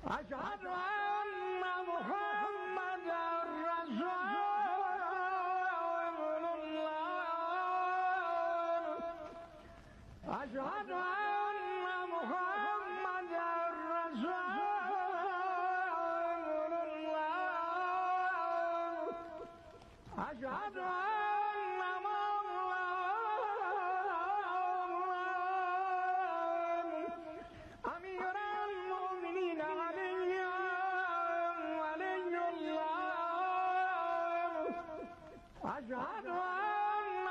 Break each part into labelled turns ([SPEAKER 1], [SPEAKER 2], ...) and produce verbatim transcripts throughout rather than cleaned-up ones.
[SPEAKER 1] أشهد أن محمدا رسول الله أشهد أن محمدا رسول الله أشهد أن أمير المؤمنين علي ولي الله أشهد أن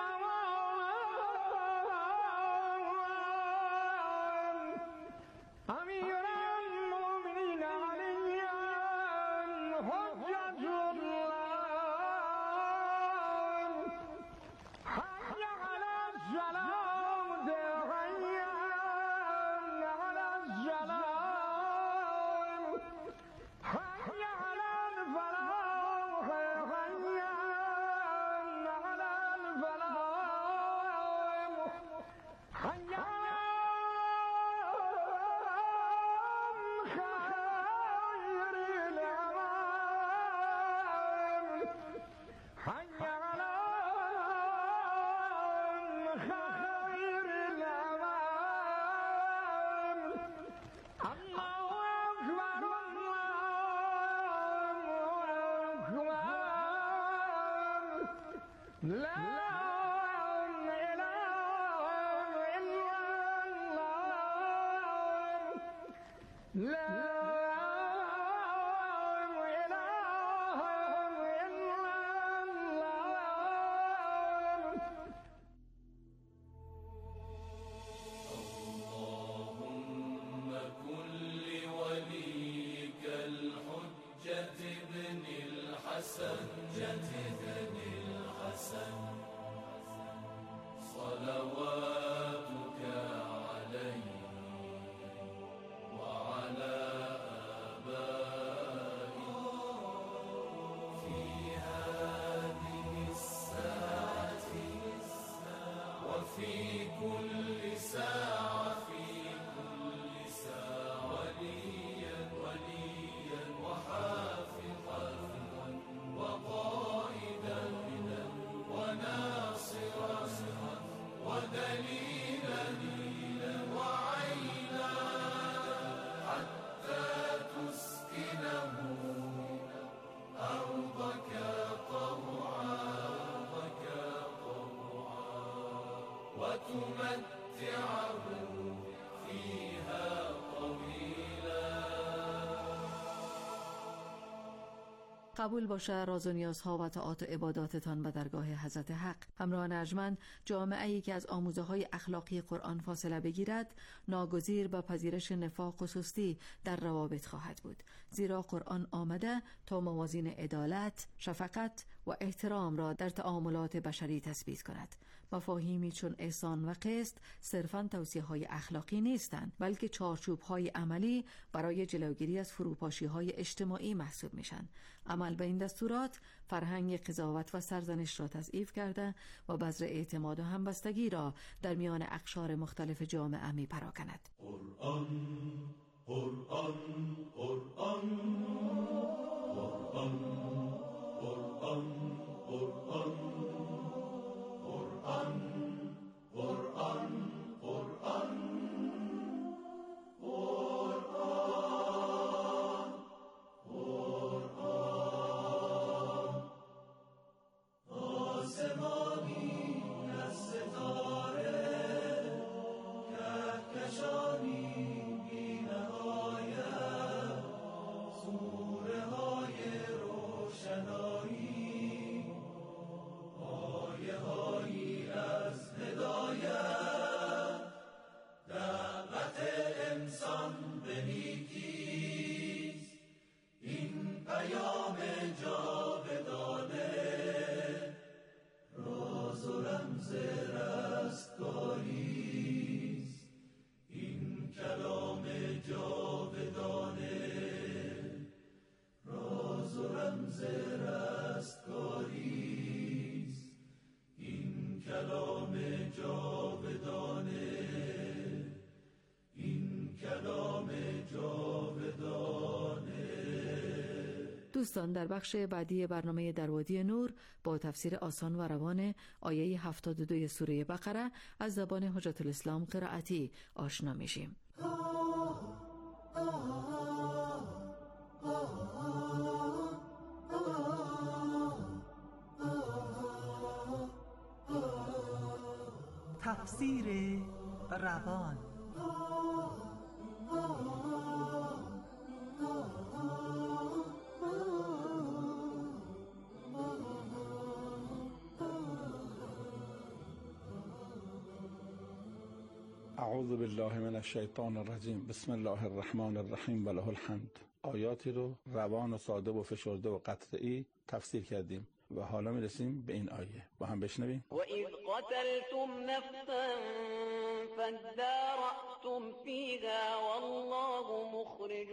[SPEAKER 1] أمير المؤمنين علي حجة الله حي على السلام حي على السلام حي على الفلاح حي على الفلاح حي على خير الأمام حي على خير الأمام الله أكبر الله أكبر لا إله إلا الله لا إله إلا الله
[SPEAKER 2] اللهم كن لوليك الحجة ابن الحسن ابن الحسن صلواتك عليه وعلى آبائه في هذه الساعة وفي كل ساعة في كل ساعة وليا وليا وحافظا وقائدا وناصرا ودليلا وعينا حتى تسكنه أرضك طوعا وتمتعه فيها طويلا.
[SPEAKER 3] قبول باشه راز و نیازها و طاعات و عباداتتان به درگاه حضرت حق. همراهان ارجمند، جامعه‌ای که از آموزه‌های اخلاقی قرآن فاصله بگیرد ناگزیر به پذیرش نفاق و سستی در روابط خواهد بود، زیرا قرآن آمده تا موازین عدالت، شفقت و احترام را در تعاملات بشری تثبیت کند. مفاهیمی چون احسان و قسط صرفاً توصیه‌های اخلاقی نیستند، بلکه چارچوب‌های عملی برای جلوگیری از فروپاشی‌های اجتماعی محسوب میشن. عمل به این دستورات فرهنگ قضاوت و سرزنش را تضعیف کرده و بذر اعتماد و همبستگی را در میان اقشار مختلف جامعه می پراکند.
[SPEAKER 2] قرآن قرآن قرآن قرآن قرآن قرآن قرآن قرآن قرآن آسمانی از ستاره کهکشانی بیند
[SPEAKER 3] دوستان، در بخش بعدی برنامه در وادی نور با تفسیر آسان و روان آیه هفتاد و دو سوره بقره از زبان حجت الاسلام قرائتی آشنا میشیم.
[SPEAKER 4] تفسیر روان.
[SPEAKER 5] اعوذ بالله من الشیطان الرجیم. بسم الله الرحمن الرحیم و له الحمد. آیاتی رو روان و ساده و فشرده و قطعی تفسیر کردیم و حالا میرسیم به این آیه. با هم بشنویم.
[SPEAKER 6] و اذ قتلتم نفسا فادارأتم فیها والله مخرج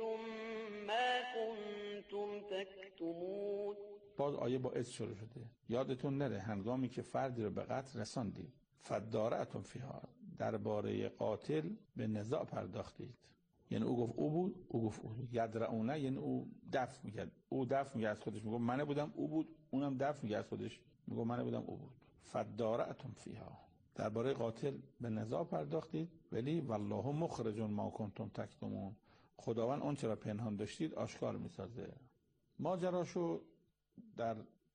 [SPEAKER 6] ما کنتم تکتمون.
[SPEAKER 5] باز آیه با اذ شروع شده. یادتون نره هنگامی که فردی رو به قتل رساندید، فادارأتم فیها، درباره قاتل به نزاع پرداختید. یعنی او گفت او بود، او گفت او بود. یدرعونه یعنی او دفع میکرد، او دفع میکرد از خودش، میگفت من بودم او بود، اونم دفع میکرد از خودش، میگفت من بودم او بود. فادارأتم فیها، درباره قاتل به نزاع پرداختید، ولی والله مخرج ما کنتم تکتمون، خداوند اون چرا پنهان داشتید آشکار میسازه. ماجراشو در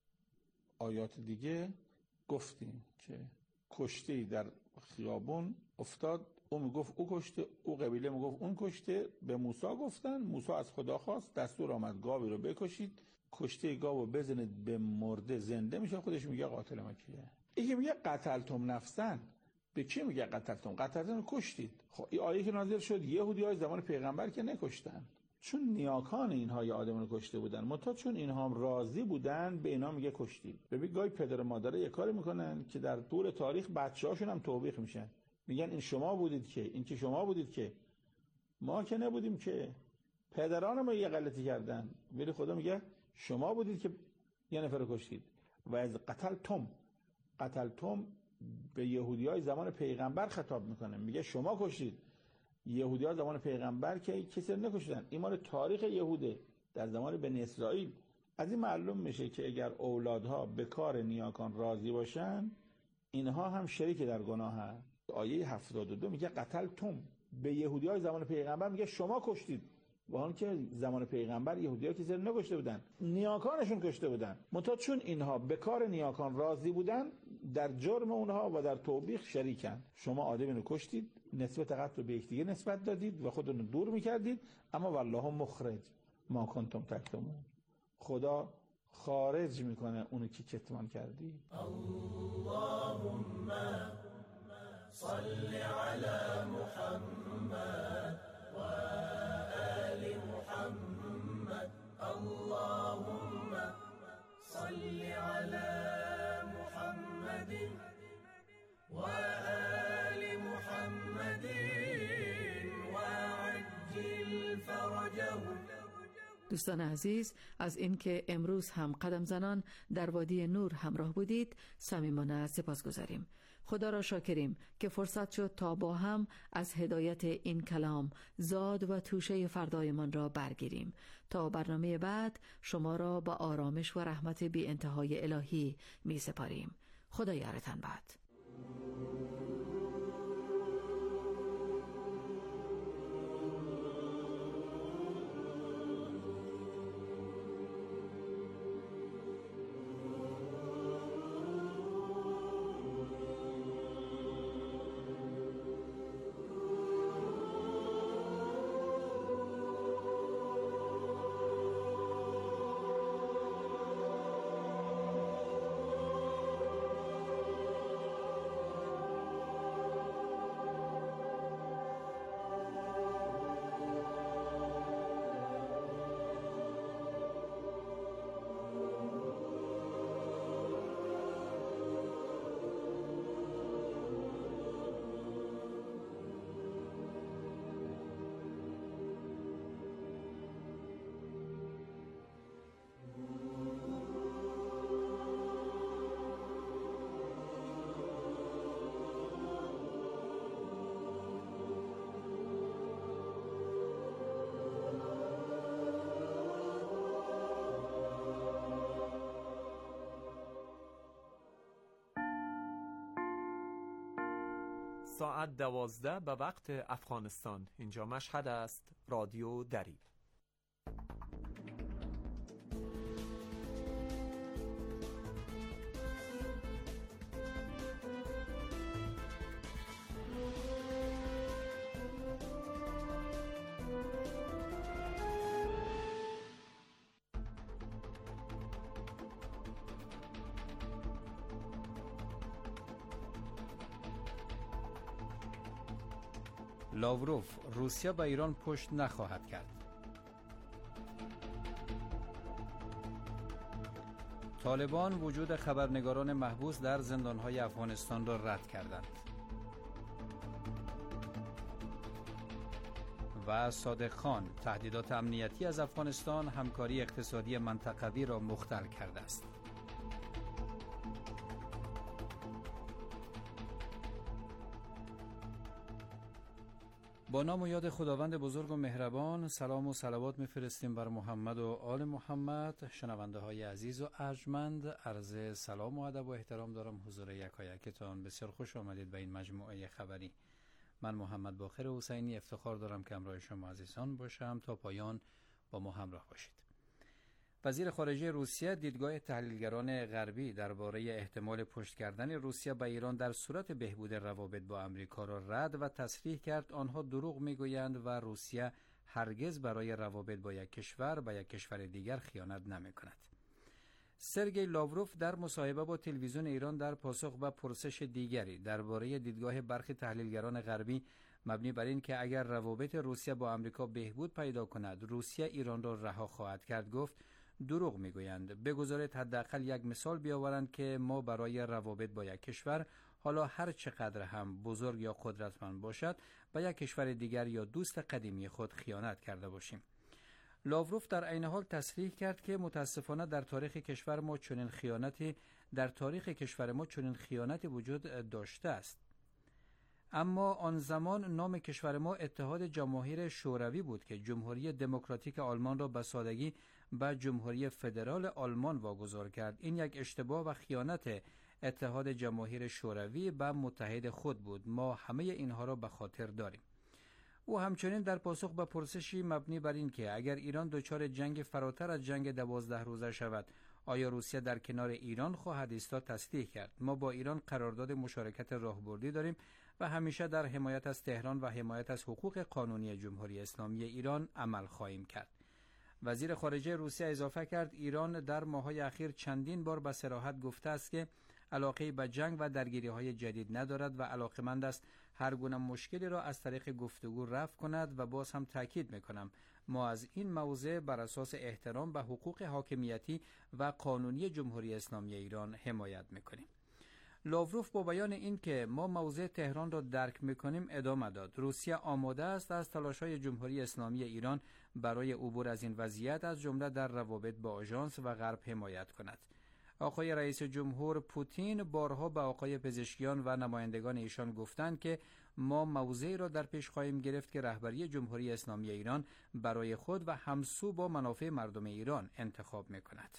[SPEAKER 5] آیات دیگه گفتیم که کشتی در خیابون افتاد، او میگفت او کشته، او قبیله میگفت اون کشته. به موسی گفتن، موسی از خدا خواست، دستور آمد گاوی رو بکشید، کشته گاو رو بزنید به مرده زنده میشه، خودش میگه قاتل ما کیه. یکی میگه قتلتم نفسن، به کی میگه قتلتم؟ قتلتم کشتید. خب این آیه که نازل شد یهودیای زمان پیغمبر که نکشتن، چون نیاکان اینها یا آدمو کشته بودن، متا چون اینها هم راضی بودن به اینا میگه کشتید. ببین گاهی پدر و مادر یه کاری میکنن که در طول تاریخ بچه‌هاشون هم توبیخ میشن، میگن این شما بودید که، این که شما بودید که، ما که نبودیم که، پدران ما یه غلطی کردن، ولی خدا میگه شما بودید که یه نفر کشتید. و از قتلتم، قتلتم به یهودیای زمان پیغمبر خطاب میکنه، میگه شما کشتید. یهودی‌ها زمان پیغمبر که کسی رو نکشتن، این مال تاریخ یهوده در زمان بنی اسرائیل. از این معلوم میشه که اگر اولادها به کار نیاکان راضی باشن، اینها هم شریک در گناه هست. آیه هفتاد و دو میگه قتلتم، به یهودی‌های زمان پیغمبر میگه شما کشتید، با آن که زمان پیغمبر یهودی‌ها کسی رو نکشته بودن، نیاکانشون کشته بودن، متا چون اینها به کار نیاکان راضی بودن در جرم اونها و در توبیخ شریکن. شما آدمی رو کشتید، نسبت قتل به یکدیگه نسبت دادید و خودتون رو دور میکردید، اما والله مخرج ما کنتم تکتمون، خدا خارج میکنه اونو که کتمان کردی.
[SPEAKER 2] اللهم صل على محمد و آل محمد. اللهم صل على محمد و آل محمد وعجل فرجهم.
[SPEAKER 3] دوستان عزیز، از اینکه امروز هم قدم زنان در وادی نور همراه بودید صمیمانه سپاسگزاریم. خدا را شاکریم که فرصت شد تا با هم از هدایت این کلام زاد و توشه فردایمان را برگیریم. تا برنامه بعد شما را با آرامش و رحمت بی انتهای الهی می سپاریم. خدا یارتان باد.
[SPEAKER 7] ساعت دوازده به وقت افغانستان. اینجا مشهد است، رادیو دری.
[SPEAKER 8] لاوروف: روسیه به ایران پشت نخواهد کرد. طالبان وجود خبرنگاران محبوس در زندانهای افغانستان را رد کردند. و صادق خان: تهدیدات امنیتی از افغانستان همکاری اقتصادی منطقوی را مختل کرده است. با نام و یاد خداوند بزرگ و مهربان، سلام و صلوات میفرستیم بر محمد و آل محمد. شنونده های عزیز و ارجمند، عرض سلام و ادب و احترام دارم حضور یکایکتان. بسیار خوش آمدید به این مجموعه خبری. من محمد باقر حسینی افتخار دارم که همراه شما عزیزان باشم. تا پایان با ما همراه باشید. وزیر خارجه روسیه دیدگاه تحلیلگران غربی درباره احتمال پشت کردن روسیه به ایران در صورت بهبود روابط با آمریکا را رد و تصریح کرد آنها دروغ میگویند و روسیه هرگز برای روابط با یک کشور به یک کشور دیگر خیانت نمیکند. سرگئی لاوروف در مصاحبه با تلویزیون ایران در پاسخ به پرسش دیگری درباره دیدگاه برخی تحلیلگران غربی مبنی بر این که اگر روابط روسیه با آمریکا بهبود پیدا کند روسیه ایران را رها خواهد کرد گفت دروغ میگویند. بگذارید حداقل یک مثال بیاورند که ما برای روابط با یک کشور، حالا هر چقدر هم بزرگ یا قدرتمند باشد، به یک کشور دیگر یا دوست قدیمی خود خیانت کرده باشیم. لاوروف در عین حال تصریح کرد که متاسفانه در تاریخ کشور ما چنین خیانتی در تاریخ کشور ما چنین خیانتی وجود داشته است. اما آن زمان نام کشور ما اتحاد جماهیر شوروی بود که جمهوری دموکراتیک آلمان را به سادگی به جمهوری فدرال آلمان واگذار کرد. این یک اشتباه و خیانت اتحاد جماهیر شوروی به متحد خود بود. ما همه اینها را به خاطر داریم. او همچنین در پاسخ به پرسشی مبنی بر این که اگر ایران دچار جنگ فراتر از جنگ دوازده روزه شود آیا روسیه در کنار ایران خواهد ایستاد تصدیق کرد. ما با ایران قرارداد مشارکت راهبردی داریم و همیشه در حمایت از تهران و حمایت از حقوق قانونی جمهوری اسلامی ایران عمل خواهیم کرد. وزیر خارجه روسیه اضافه کرد ایران در ماه‌های اخیر چندین بار به صراحت گفته است که علاقه به جنگ و درگیری‌های جدید ندارد و علاقه‌مند است هر گونه مشکلی را از طریق گفتگو رفع کند و باز هم تاکید می‌کنم ما از این موضوع بر اساس احترام به حقوق حاکمیتی و قانونی جمهوری اسلامی ایران حمایت می‌کنیم. لاوروف با بیان این که ما موضع تهران را درک می‌کنیم ادامه داد روسیه آماده است از تلاش‌های جمهوری اسلامی ایران برای عبور از این وضعیت از جمله در روابط با آژانس و غرب حمایت کند. آقای رئیس جمهور پوتین بارها به آقای پزشکیان و نمایندگان ایشان گفتند که ما موضعی را در پیش خواهیم گرفت که رهبری جمهوری اسلامی ایران برای خود و همسو با منافع مردم ایران انتخاب می‌کند.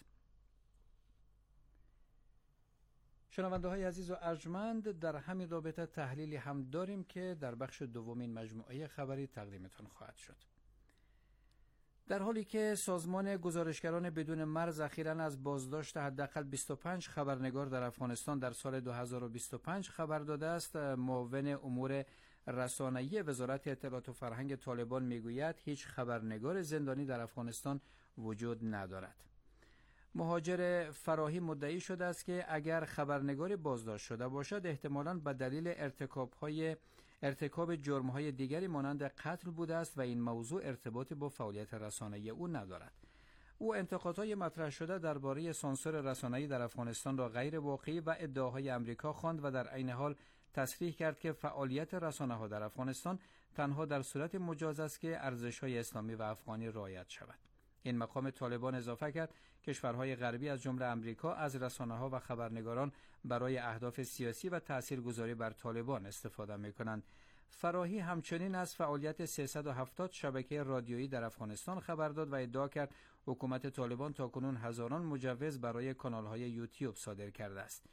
[SPEAKER 8] شنونده های عزیز و ارجمند، در همین رابطه تحلیلی هم داریم که در بخش دومین مجموعه خبری تقدیمتان خواهد شد. در حالی که سازمان گزارشگران بدون مرز اخیراً از بازداشت حداقل بیست و پنج خبرنگار در افغانستان در سال دو هزار و بیست و پنج خبر داده است، معاون امور رسانه‌ای وزارت اطلاعات و فرهنگ طالبان میگوید هیچ خبرنگار زندانی در افغانستان وجود ندارد. مهاجر فراهی مدعی شده است که اگر خبرنگاری بازداشت شده باشد احتمالاً به دلیل ارتکاب‌های ارتکاب جرم‌های دیگری مانند قتل بوده است و این موضوع ارتباطی با فعالیت رسانه‌ای او ندارد. او انتقادهای مطرح شده درباره سانسور رسانه‌ای در افغانستان را غیر واقعی و ادعاهای آمریکا خواند و در عین حال تصریح کرد که فعالیت رسانه‌ها در افغانستان تنها در صورت مجاز است که ارزش‌های اسلامی و افغانی رعایت شود. این مقام طالبان اضافه کرد کشورهای غربی از جمله آمریکا از رسانه‌ها و خبرنگاران برای اهداف سیاسی و تاثیرگذاری بر طالبان استفاده می‌کنند. فراهی همچنین از فعالیت سیصد و هفتاد شبکه رادیویی در افغانستان خبر داد و ادعا کرد حکومت طالبان تاکنون هزاران مجوز برای کانال‌های یوتیوب صادر کرده است.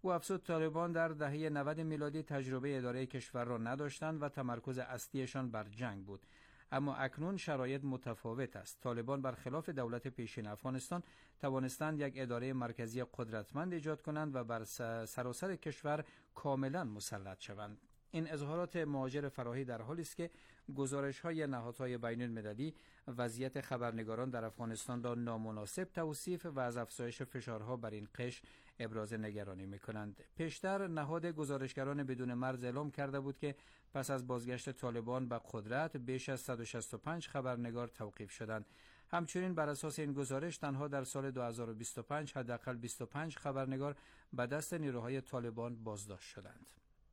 [SPEAKER 8] او افزود طالبان در دهه نود میلادی تجربه اداره کشور را نداشتند و تمرکز اصلیشان بر جنگ بود. اما اکنون شرایط متفاوت است. طالبان برخلاف دولت پیشین افغانستان توانستند یک اداره مرکزی قدرتمند ایجاد کنند و بر سراسر کشور کاملا مسلط شوند. این اظهارات مهاجر فراهی در حالی است که گزارش‌های نهادهای بین‌المللی وضعیت خبرنگاران در افغانستان را نامناسب توصیف و از افزایش فشارها بر این قشر ابراز نگرانی می‌کنند. پیشتر نهاد گزارشگران بدون مرز اعلام کرده بود که پس از بازگشت طالبان به قدرت بیش از صد و شصت و پنج خبرنگار توقیف شدند. همچنین بر اساس این گزارش تنها در سال دو هزار و بیست و پنج حداقل بیست و پنج خبرنگار به دست نیروهای طالبان بازداشت شدند.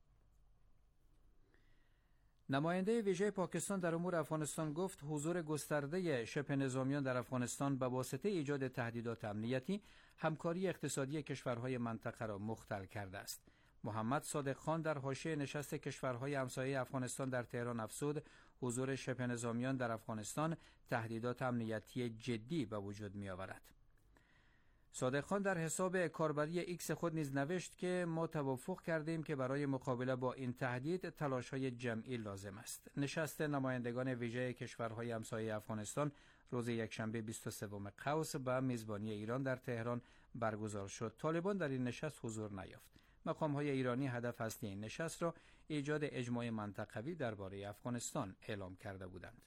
[SPEAKER 8] نماینده ویژه پاکستان در امور افغانستان گفت حضور گسترده شبه نظامیان در افغانستان به واسطه ایجاد تهدیدات امنیتی همکاری اقتصادی کشورهای منطقه را مختل کرده است. محمد صادق خان در حاشیه نشست کشورهای همسایه افغانستان در تهران افزود حضور شبه نظامیان در افغانستان تهدیدات امنیتی جدی به وجود می آورد. صادق خان در حساب کاربری ایکس خود نیز نوشت که ما توافق کردیم که برای مقابله با این تهدید تلاش‌های جمعی لازم است. نشست نمایندگان ویژه کشورهای همسایه افغانستان روز یکشنبه بیست و سوم قوس به میزبانی ایران در تهران برگزار شد. طالبان در این نشست حضور نیافت. مقام‌های ایرانی هدف اصلی این نشست را ایجاد اجماع منطقوی درباره افغانستان اعلام کرده بودند.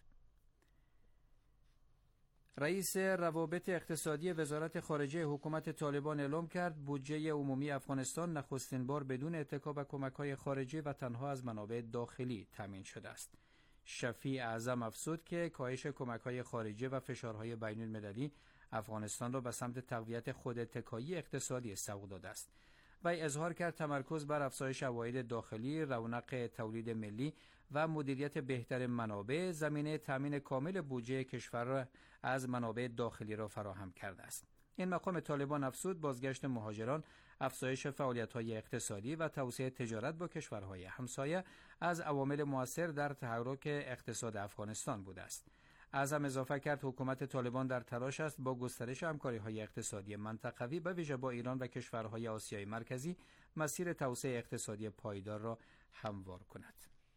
[SPEAKER 8] رئیس روابط اقتصادی وزارت خارجه حکومت طالبان اعلام کرد بودجه عمومی افغانستان نخستین بار بدون اتکا به کمک‌های خارجی و تنها از منابع داخلی تامین شده است. شفیع اعظم افزود که کاهش کمک‌های خارجی و فشارهای بین‌المللی افغانستان را به سمت تقویت خوداتکایی اقتصادی سوق داده است. وی اظهار کرد تمرکز بر افزایش عواید داخلی، رونق تولید ملی و مدیریت بهتر منابع زمینه تامین کامل بودجه کشور از منابع داخلی را فراهم کرده است. این مقام طالبان افزود بازگشت مهاجران، افزایش فعالیت‌های اقتصادی و توسعه تجارت با کشورهای همسایه از عوامل مؤثر در تحرک اقتصاد افغانستان بوده است. اعظم اضافه کرد حکومت طالبان در تلاش است با گسترش همکاری‌های اقتصادی منطقوی به ویژه با ایران و کشورهای آسیای مرکزی مسیر توسعه اقتصادی پایدار را هموار کند.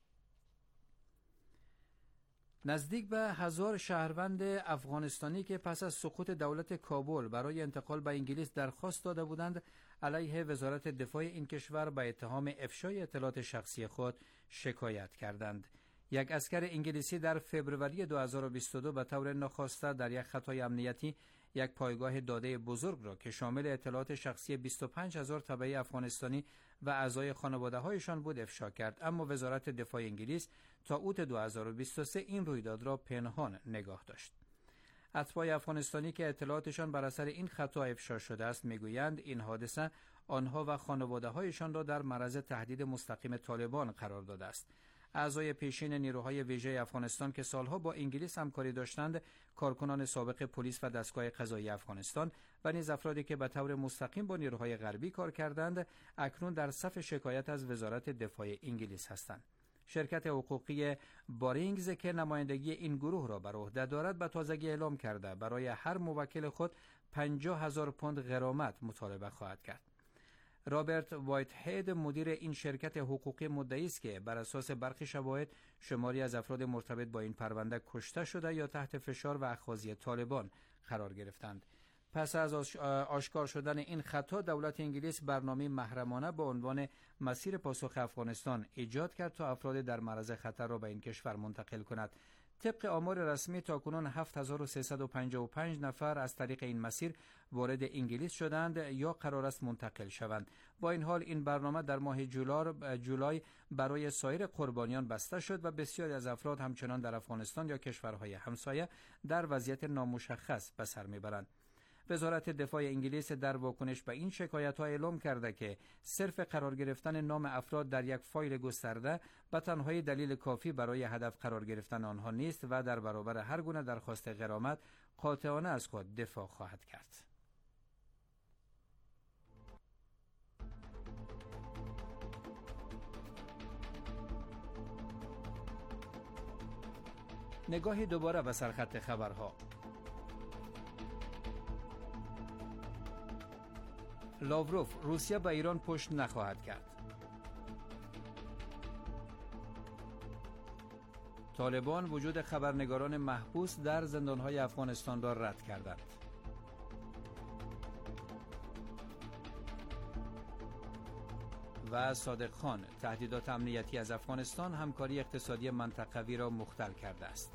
[SPEAKER 8] نزدیک به هزار شهروند افغانستانی که پس از سقوط دولت کابل برای انتقال به انگلیس درخواست داده بودند علیه وزارت دفاع این کشور به اتهام افشای اطلاعات شخصی خود شکایت کردند. یک عسکر انگلیسی در فوریه دو هزار و بیست و دو به طور ناخواسته در یک خطای امنیتی یک پایگاه داده بزرگ را که شامل اطلاعات شخصی بیست و پنج هزار تبعی افغانستانی و اعضای خانواده هایشان بود افشا کرد، اما وزارت دفاع انگلیس تا اوت دو هزار و بیست و سه این رویداد را پنهان نگاه داشت. اتباع افغانستانی که اطلاعاتشان بر اثر این خطا افشا شده است میگویند این حادثه آنها و خانواده هایشان را در معرض تهدید مستقیم طالبان قرار داده است. اعضای پیشین نیروهای ویژه افغانستان که سالها با انگلیس همکاری داشتند، کارکنان سابق پلیس و دستگاه قضایی افغانستان و نیز افرادی که به طور مستقیم با نیروهای غربی کار کردند، اکنون در صف شکایت از وزارت دفاع انگلیس هستند. شرکت حقوقی بارینگز که نمایندگی این گروه را بر عهده دارد به تازگی اعلام کرده برای هر موکل خود پنجاه هزار پوند غرامت مطالبه خواهد کرد. رابرت وایت هید مدیر این شرکت حقوقی مدعی است که بر اساس برخی شواهد شماری از افراد مرتبط با این پرونده کشته شده یا تحت فشار و اخاذی طالبان قرار گرفتند. پس از آشکار شدن این خطا دولت انگلیس برنامه محرمانه با عنوان مسیر پاسخ افغانستان ایجاد کرد تا افراد در معرض خطر را به این کشور منتقل کند. طبق آمار رسمی تاکنون هفت هزار و سیصد و پنجاه و پنج نفر از طریق این مسیر وارد انگلیس شدند یا قرار است منتقل شوند. با این حال این برنامه در ماه جولای برای سایر قربانیان بسته شد و بسیاری از افراد همچنان در افغانستان یا کشورهای همسایه در وضعیت نامشخص به سر میبرند. وزارت دفاع انگلیس در واکنش به این شکایت‌ها اعلام کرده که صرف قرار گرفتن نام افراد در یک فایل گسترده به تنهایی دلیل کافی برای هدف قرار گرفتن آنها نیست و در برابر هر گونه درخواست غرامت قاطعانه از خود دفاع خواهد کرد. نگاهی دوباره به سرخط خبرها. لاوروف: روسیه به ایران پشت نخواهد کرد. طالبان وجود خبرنگاران محبوس در زندانهای افغانستان را رد کردند. و صادق خان: تهدیدات امنیتی از افغانستان همکاری اقتصادی منطقوی را مختل کرده است.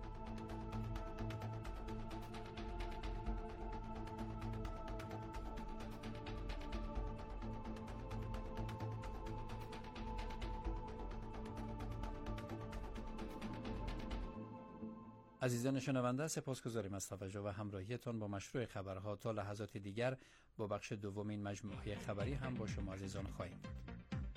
[SPEAKER 8] عزیزان شنونده، سپاسگزاریم از توجه و همراهیتان با مشروع خبرها. تا لحظات دیگر با بخش دوم این مجموعه خبری هم با شما عزیزان خواهیم بود.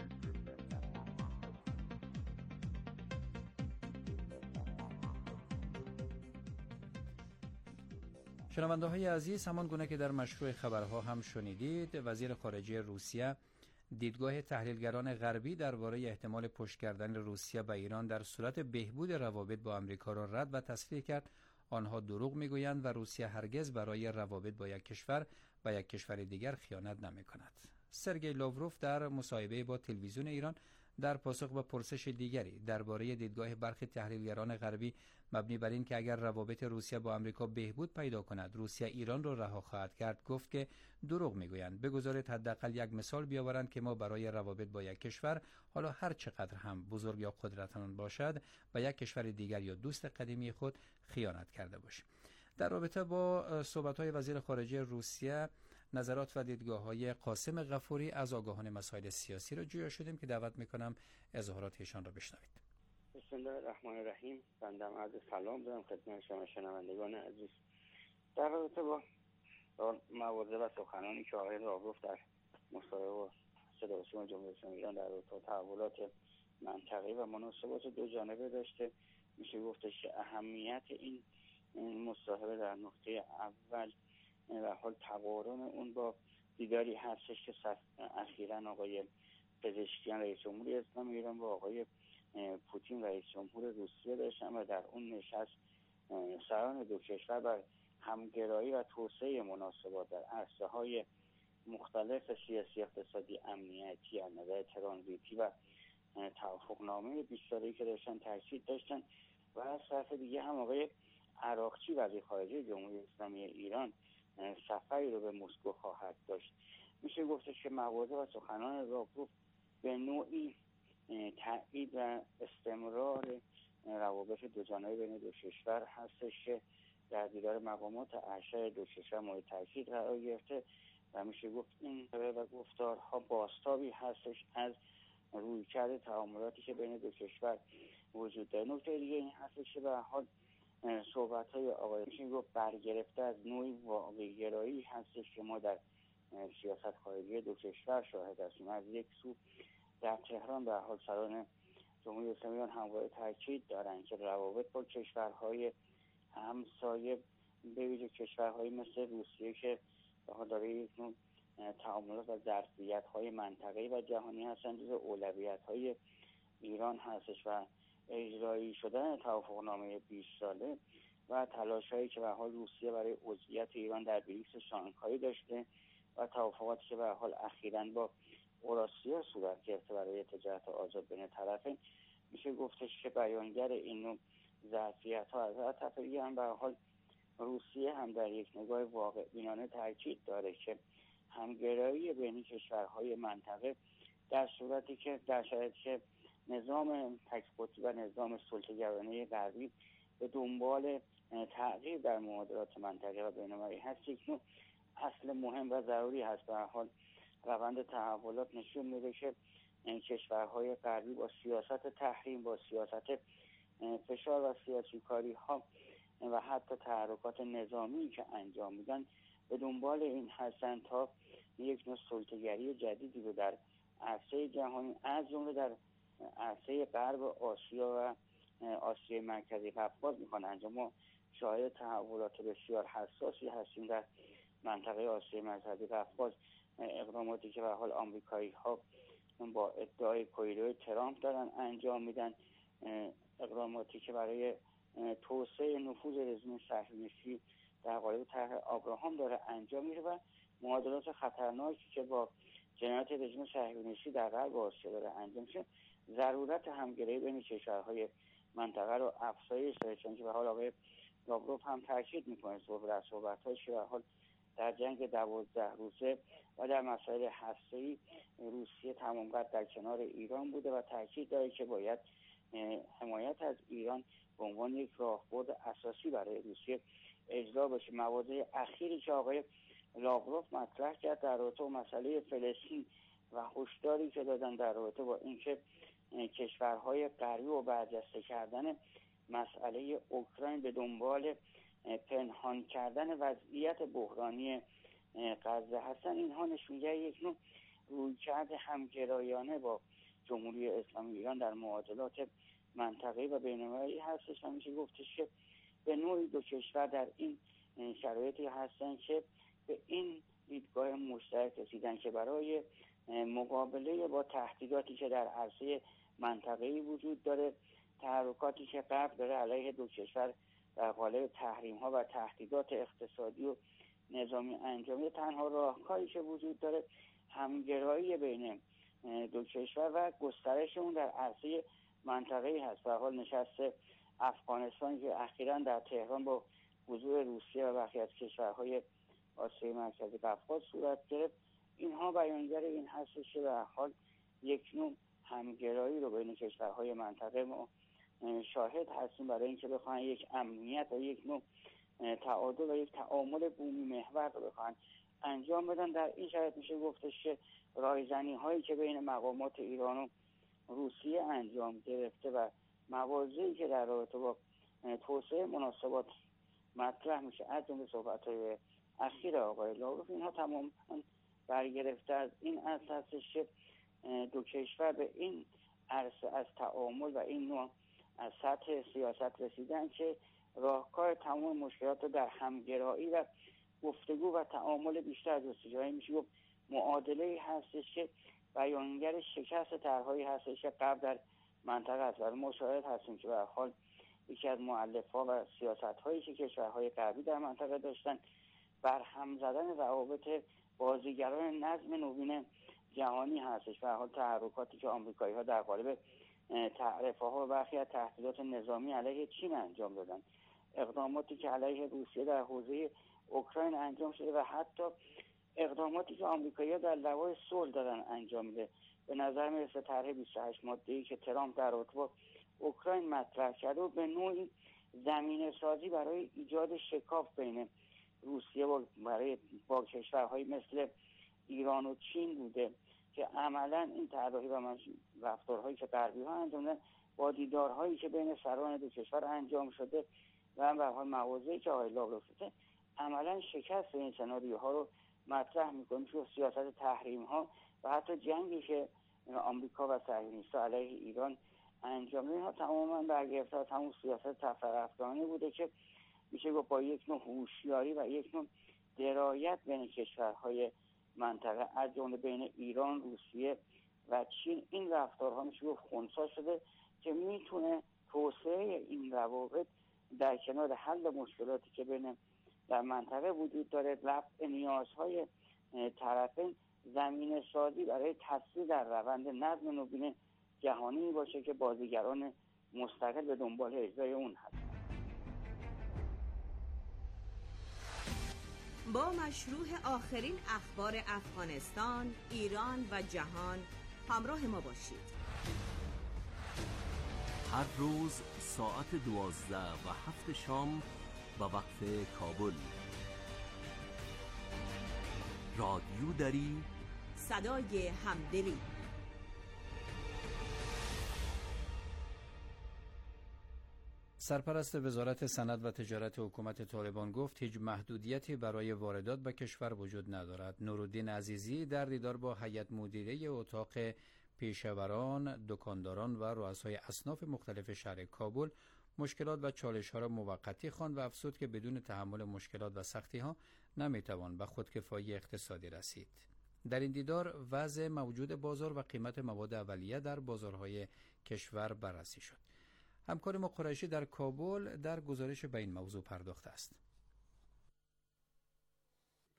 [SPEAKER 8] شنونده های عزیز، همان گونه که در مشروع خبرها هم شنیدید، وزیر خارجه روسیه دیدگاه تحلیلگران غربی درباره احتمال پشت کردن روسیه به ایران در صورت بهبود روابط با آمریکا را رد و تصریح کرد. آنها دروغ میگویند و روسیه هرگز برای روابط با یک کشور و یک کشور دیگر خیانت نمیکند. سرگئی لاوروف در مصاحبه با تلویزیون ایران در پاسخ به پرسش دیگری درباره دیدگاه برخی تحلیلگران غربی مبنی بر این که اگر روابط روسیه با آمریکا بهبود پیدا کند روسیه ایران را رها خواهد کرد، گفت که دروغ میگویند. بگذارید حداقل یک مثال بیاورند که ما برای روابط با یک کشور، حالا هر چقدر هم بزرگ یا قدرتمند باشد، با یک کشور دیگر یا دوست قدیمی خود خیانت کرده باشیم. در رابطه با صحبت‌های وزیر خارجه روسیه، نظرات و دیدگاه‌های قاسم غفوری از آگاهان مسائل سیاسی را جویا شدیم که دعوت می‌کنم اظهارات ایشان را بشنوید.
[SPEAKER 9] بسم الله الرحمن الرحیم. بنده عرض سلام دارم خدمت شما شنوندگان عزیز. در رابطه با مواضع و سخنانی که آقای لاوروف در مصاحبه با صدا و سیما جمهوری اسلامی ایران در رابطه با تحولات منطقه‌ای و مناسبات دو جانبه داشته، میشه گفتش که اهمیت این مصاحبه در نقطه اول و حال تقارن اون با دیداری هستش که اخیراً آقای پزشکیان رئیس جمهوری اسلامی ایران با آقای پوتین رئیس جمهور روسیه داشتن و در اون نشست سران دو کشور بر همگرایی و توسعه مناسبات در عرصه‌های مختلف سیاسی، اقتصادی، امنیتی، از نظر ترانزیتی و توافقنامه بیست ساله‌ای که داشتن تاکید داشتن. و از طرف دیگه هم آقای عراقچی وزیر خارجه جمهوری اسلامی ایران سفری رو به مسکو خواهد داشت. میشه گفتش که مواضع و سخنان لاوروف به نوعی تأیید و استمرار روابط دو جانبه بین دو کشور هستش که در دیدار مقامات ارشد دو کشور مورد تاکید قرار گرفته و میشه گفت این و گفتارها بازتابی هستش از رویکرد تعاملاتی که بین دو کشور وجود داره. نکته دیگه این هستش که به هر حال صحبت‌های آقای میشه گفت برگرفته از نوعی واقعی گرایی هستش که ما در سیاست خارجی دو کشور شاهد هستیم. از یک سو در تهران به هر حال سران جمهوری اسلامی ایران همواره تاکید دارند که روابط با کشورهای همسایه به ویژه کشورهایی مثل روسیه که به حال داره یک نوع تعاملات و ظرفیت‌های منطقه‌ای و جهانی هستند، جز اولویت‌های ایران هستش و اجرایی شدن توافقنامه بیست ساله و تلاش‌هایی که به حال روسیه برای عضویت ایران در بریکس شانگهای داشته و توافقاتی که به حال اخیراً با اوراسیا صورت گرفته برای تجارت آزاد بین طرفین، میشه گفتش که بیانگر این نوع ظرفیت‌ها از طرف دیگه هم به حال روسیه هم در یک نگاه واقع بینانه تاکید داره که همگرایی بین کشورهای منطقه در صورتی که در شرایطی که نظام تک‌قطبی و نظام سلطه‌گرانه غربی به دنبال تغییر در معادلات منطقه و بین‌المللی هست، یک نوع اصل مهم و ضروری هست. به هر حال روند تحولات نشون میده که کشورهای غربی با سیاست تحریم، با سیاست فشار و سیاسی کاری ها و حتی تحرکات نظامی که انجام میدن به دنبال این هستن تا یک نوع سلطه‌گری جدیدی رو در عرصه جهانی از جمله در عرصه غرب آسیا و آسیای مرکزی قفقاز میخوان انجام. ما شاهد تحولات بسیار حساسی هستیم در منطقه آسیای مرکزی قفقاز، اقداماتی که به حال آمریکایی ها با ادعای کویروی ترامپ دارن انجام میدن، اقداماتی که برای توسعه نفوذ رژیم صهیونیستی در قالب طرح آبراهام داره انجام میشه و معادلات خطرناکی که با جنایات رژیم صهیونیستی در غرب آسیا داره انجام میشه، ضرورت همگرایی بین کشورهای منطقه رو افزایش داره. چون که به حال آقای لاوروف هم تاکید میکنه صحبت در صحبت‌هاش که به حال در جنگ دوازده روزه و در مسائل هسته‌ای روسیه تمام قد در کنار ایران بوده و تاکید داره که باید حمایت از ایران به عنوان یک راهبرد اساسی برای روسیه اجرا بشه. مواضع اخیری که آقای لاوروف مطرح کرد در رابطه با مسئله فلسطین و هشداری که دادن در رابطه با اینکه کشورهای غربی و برجسته کردن مسئله اوکراین به دنبال پنهان کردن وضعیت بحرانی غزه هستن، اینها نشونگر یک نوع رویکرد همگرایانه با جمهوری اسلامی ایران در معادلات منطقه‌ای و بین‌المللی هستش و میشه گفتش که به نوعی دو کشور در این شرایطی هستن که به این دیدگاه مشترک رسیدن که برای مقابله با تهدیداتی که در عرصه منطقه‌ای وجود داره، تحرکاتی که غرب داره علیه دو کشور در قالب تحریم‌ها و تهدیدات اقتصادی و نظامی انجام میده، تنها راهکاری که وجود داره همگرایی بین دو کشور و گسترش اون در عرصه منطقه‌ای هست. به حال نشست افغانستان که اخیراً در تهران با حضور روسیه و بقیه از کشورهای آسیای مرکزی قفقاز صورت گرفت، اینها بیانگر این هستش که به حال یک نوع همگرایی رو بین کشورهای منطقه ما شاهد هستیم برای اینکه بخواهن یک امنیت و یک نوع تعادل و یک تعامل بومی محور رو بخواهن انجام بدن. در این شرایط میشه گفتش که رایزنی هایی که بین مقامات ایران و روسیه انجام گرفته و مواضعی که در رابطه با توسعه مناسبات مطرح میشه از جمله صحبت‌های اخیر آقای لاوروف، اینها تمام برگرفته از این اصل هستش که دو کشور به این عرصه از تعامل و این نوع از سطح سیاست رسیدن که راهکار تمام مشکلات رو در همگرایی و گفتگو و تعامل بیشتر از جستجوهای میشه گفت معادله‌ای هستش که بیانگر شکست طرحهایی هستش که قبل در منطقه است. و مشاهد هستیم که به هر حال یکی از مؤلفه‌ها و سیاست‌هایی که کشورهای غربی در منطقه داشتن بر هم زدن روابط بازیگران نظم نوین جهانی هستش. و حال تحرکاتی که آمریکایی‌ها در قالب تعرفه‌ها و برخی از تهدیدات نظامی علیه چین انجام دادن، اقداماتی که علیه روسیه در حوزه اوکراین انجام شده و حتی اقداماتی که آمریکایی‌ها در لوای صلح دادن انجام میده. به نظر میرسه طرح بیست و هشت ماده‌ای که ترامپ در رابطه با اوکراین مطرح کرده و به نوعی زمینه سازی برای ایجاد شکاف بین روسیه و برای با کشورهایی مثل ایران و چین بوده که عملا این طراحی و رفتارهایی که غربی‌ها انجام دادن با دیدارهایی که بین سران دو کشور انجام شده و به حال مواضعی که آقای لاوروف گفته عملا شکست این سناریوها رو مطرح می‌کنه. چون سیاست تحریم‌ها و حتی جنگی که آمریکا و صهیونیست‌ها علیه ایران انجام دادن، اینها تماما برگرفته از همون سیاست تفرقه‌افکنانه بوده که میشه گفت با یک نوع هوشیاری و یک نوع درایت بین کشورهای منطقه از جمله بین ایران، روسیه و چین این رفتارها میشه گفت خنثی شده که میتونه توسعه این روابط در کنار حل مشکلاتی که بین در منطقه وجود داره، رفع نیازهای طرفین، زمینه سازی برای تصویر در روند نظم نوین جهانی باشه که بازیگران مستقل به دنبال اجرای اون هست.
[SPEAKER 10] با مشروع آخرین اخبار افغانستان، ایران و جهان همراه ما باشید.
[SPEAKER 2] هر روز ساعت دوازده و هفت شام به وقت کابل. رادیو دری،
[SPEAKER 10] صدای همدلی.
[SPEAKER 8] سرپرست وزارت صنعت و تجارت حکومت طالبان گفت هیچ محدودیتی برای واردات به کشور وجود ندارد. نورالدین عزیزی در دیدار با هیئت مدیره اتاق پیشوران، دکانداران و رؤسای اصناف مختلف شهر کابل مشکلات و چالش‌ها را موقتی خواند و افزود که بدون تحمل مشکلات و سختی‌ها نمی‌توان به خودکفایی اقتصادی رسید. در این دیدار وضع موجود بازار و قیمت مواد اولیه در بازارهای کشور بررسی شد. همکار ما قریشی در کابل در گزارش به این موضوع پرداخته است.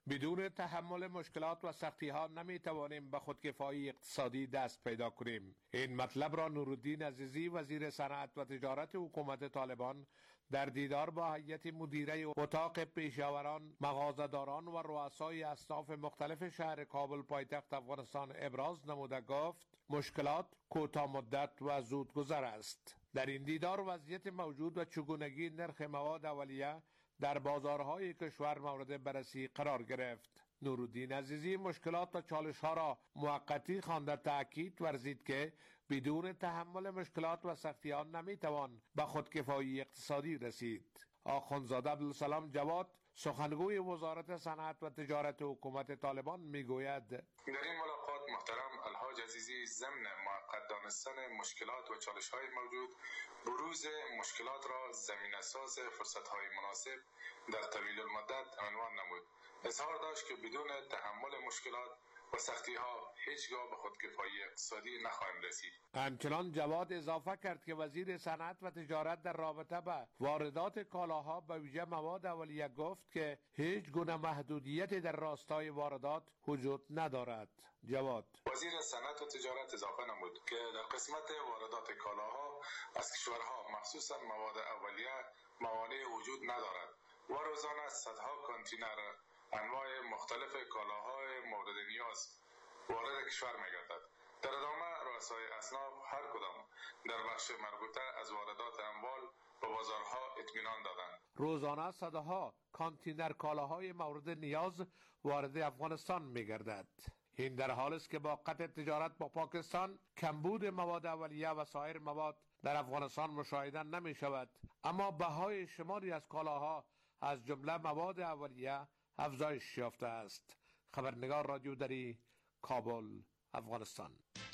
[SPEAKER 11] بدون تحمل مشکلات و سختی ها نمی توانیم به خودکفایی اقتصادی دست پیدا کنیم. این مطلب را نورالدین عزیزی وزیر صنعت و تجارت حکومت طالبان در دیدار با هیئت مدیره اتاق پیشاوران، مغازه‌داران و رؤسای اصناف مختلف شهر کابل پایتخت افغانستان ابراز نموده گفت مشکلات کوتاه مدت و زودگذر است. در این دیدار وضعیت موجود و چگونگی نرخ مواد اولیه در بازارهای کشور مورد بررسی قرار گرفت. نورالدین عزیزی مشکلات و چالش ها را موقتی خوانده تاکید ورزید که بدون تحمل مشکلات و سختی ها نمیتوان به خودکفایی اقتصادی رسید. آخوندزاده عبدالسلام جواد سخنگوی وزارت صنعت و تجارت حکومت طالبان میگوید
[SPEAKER 12] در این ملاقات محترم الحاج عزیزی ضمن موقت دانستن مشکلات و چالش های موجود، بروز مشکلات را زمینه ساز فرصت های مناسب در طویل المدت عنوان نمود. اظهار داشت که بدون تحمل مشکلات و سختی ها هیچگاه به خودکفایی اقتصادی نخواهیم رسید.
[SPEAKER 11] همچنان جواد اضافه کرد که وزیر صنعت و تجارت در رابطه به واردات کالاها به ویژه مواد اولیه گفت که هیچ گونه محدودیتی در راستای واردات وجود ندارد. جواد
[SPEAKER 12] وزیر صنعت و تجارت اضافه نمود که در قسمت واردات کالاها از کشورها مخصوصا مواد اولیه موانع وجود ندارد و روزانه صدها کانتینر انواع مختلف کالاهای مورد نیاز وارد کشور می‌گردد. در ادامه رؤسای اصناف هر کدام در بخش مربوطه از واردات اموال به بازارها اطمینان دادند.
[SPEAKER 11] روزانه صدها کانتینر کالاهای مورد نیاز وارد افغانستان می‌گردد. این در حالی است که با قطع تجارت با پاکستان کمبود مواد اولیه و سایر مواد در افغانستان مشاهده نمی شود، اما بهای شماری از کالاها از جمله مواد اولیه افزایش یافته است. خبرنگار رادیو دری، کابل، افغانستان.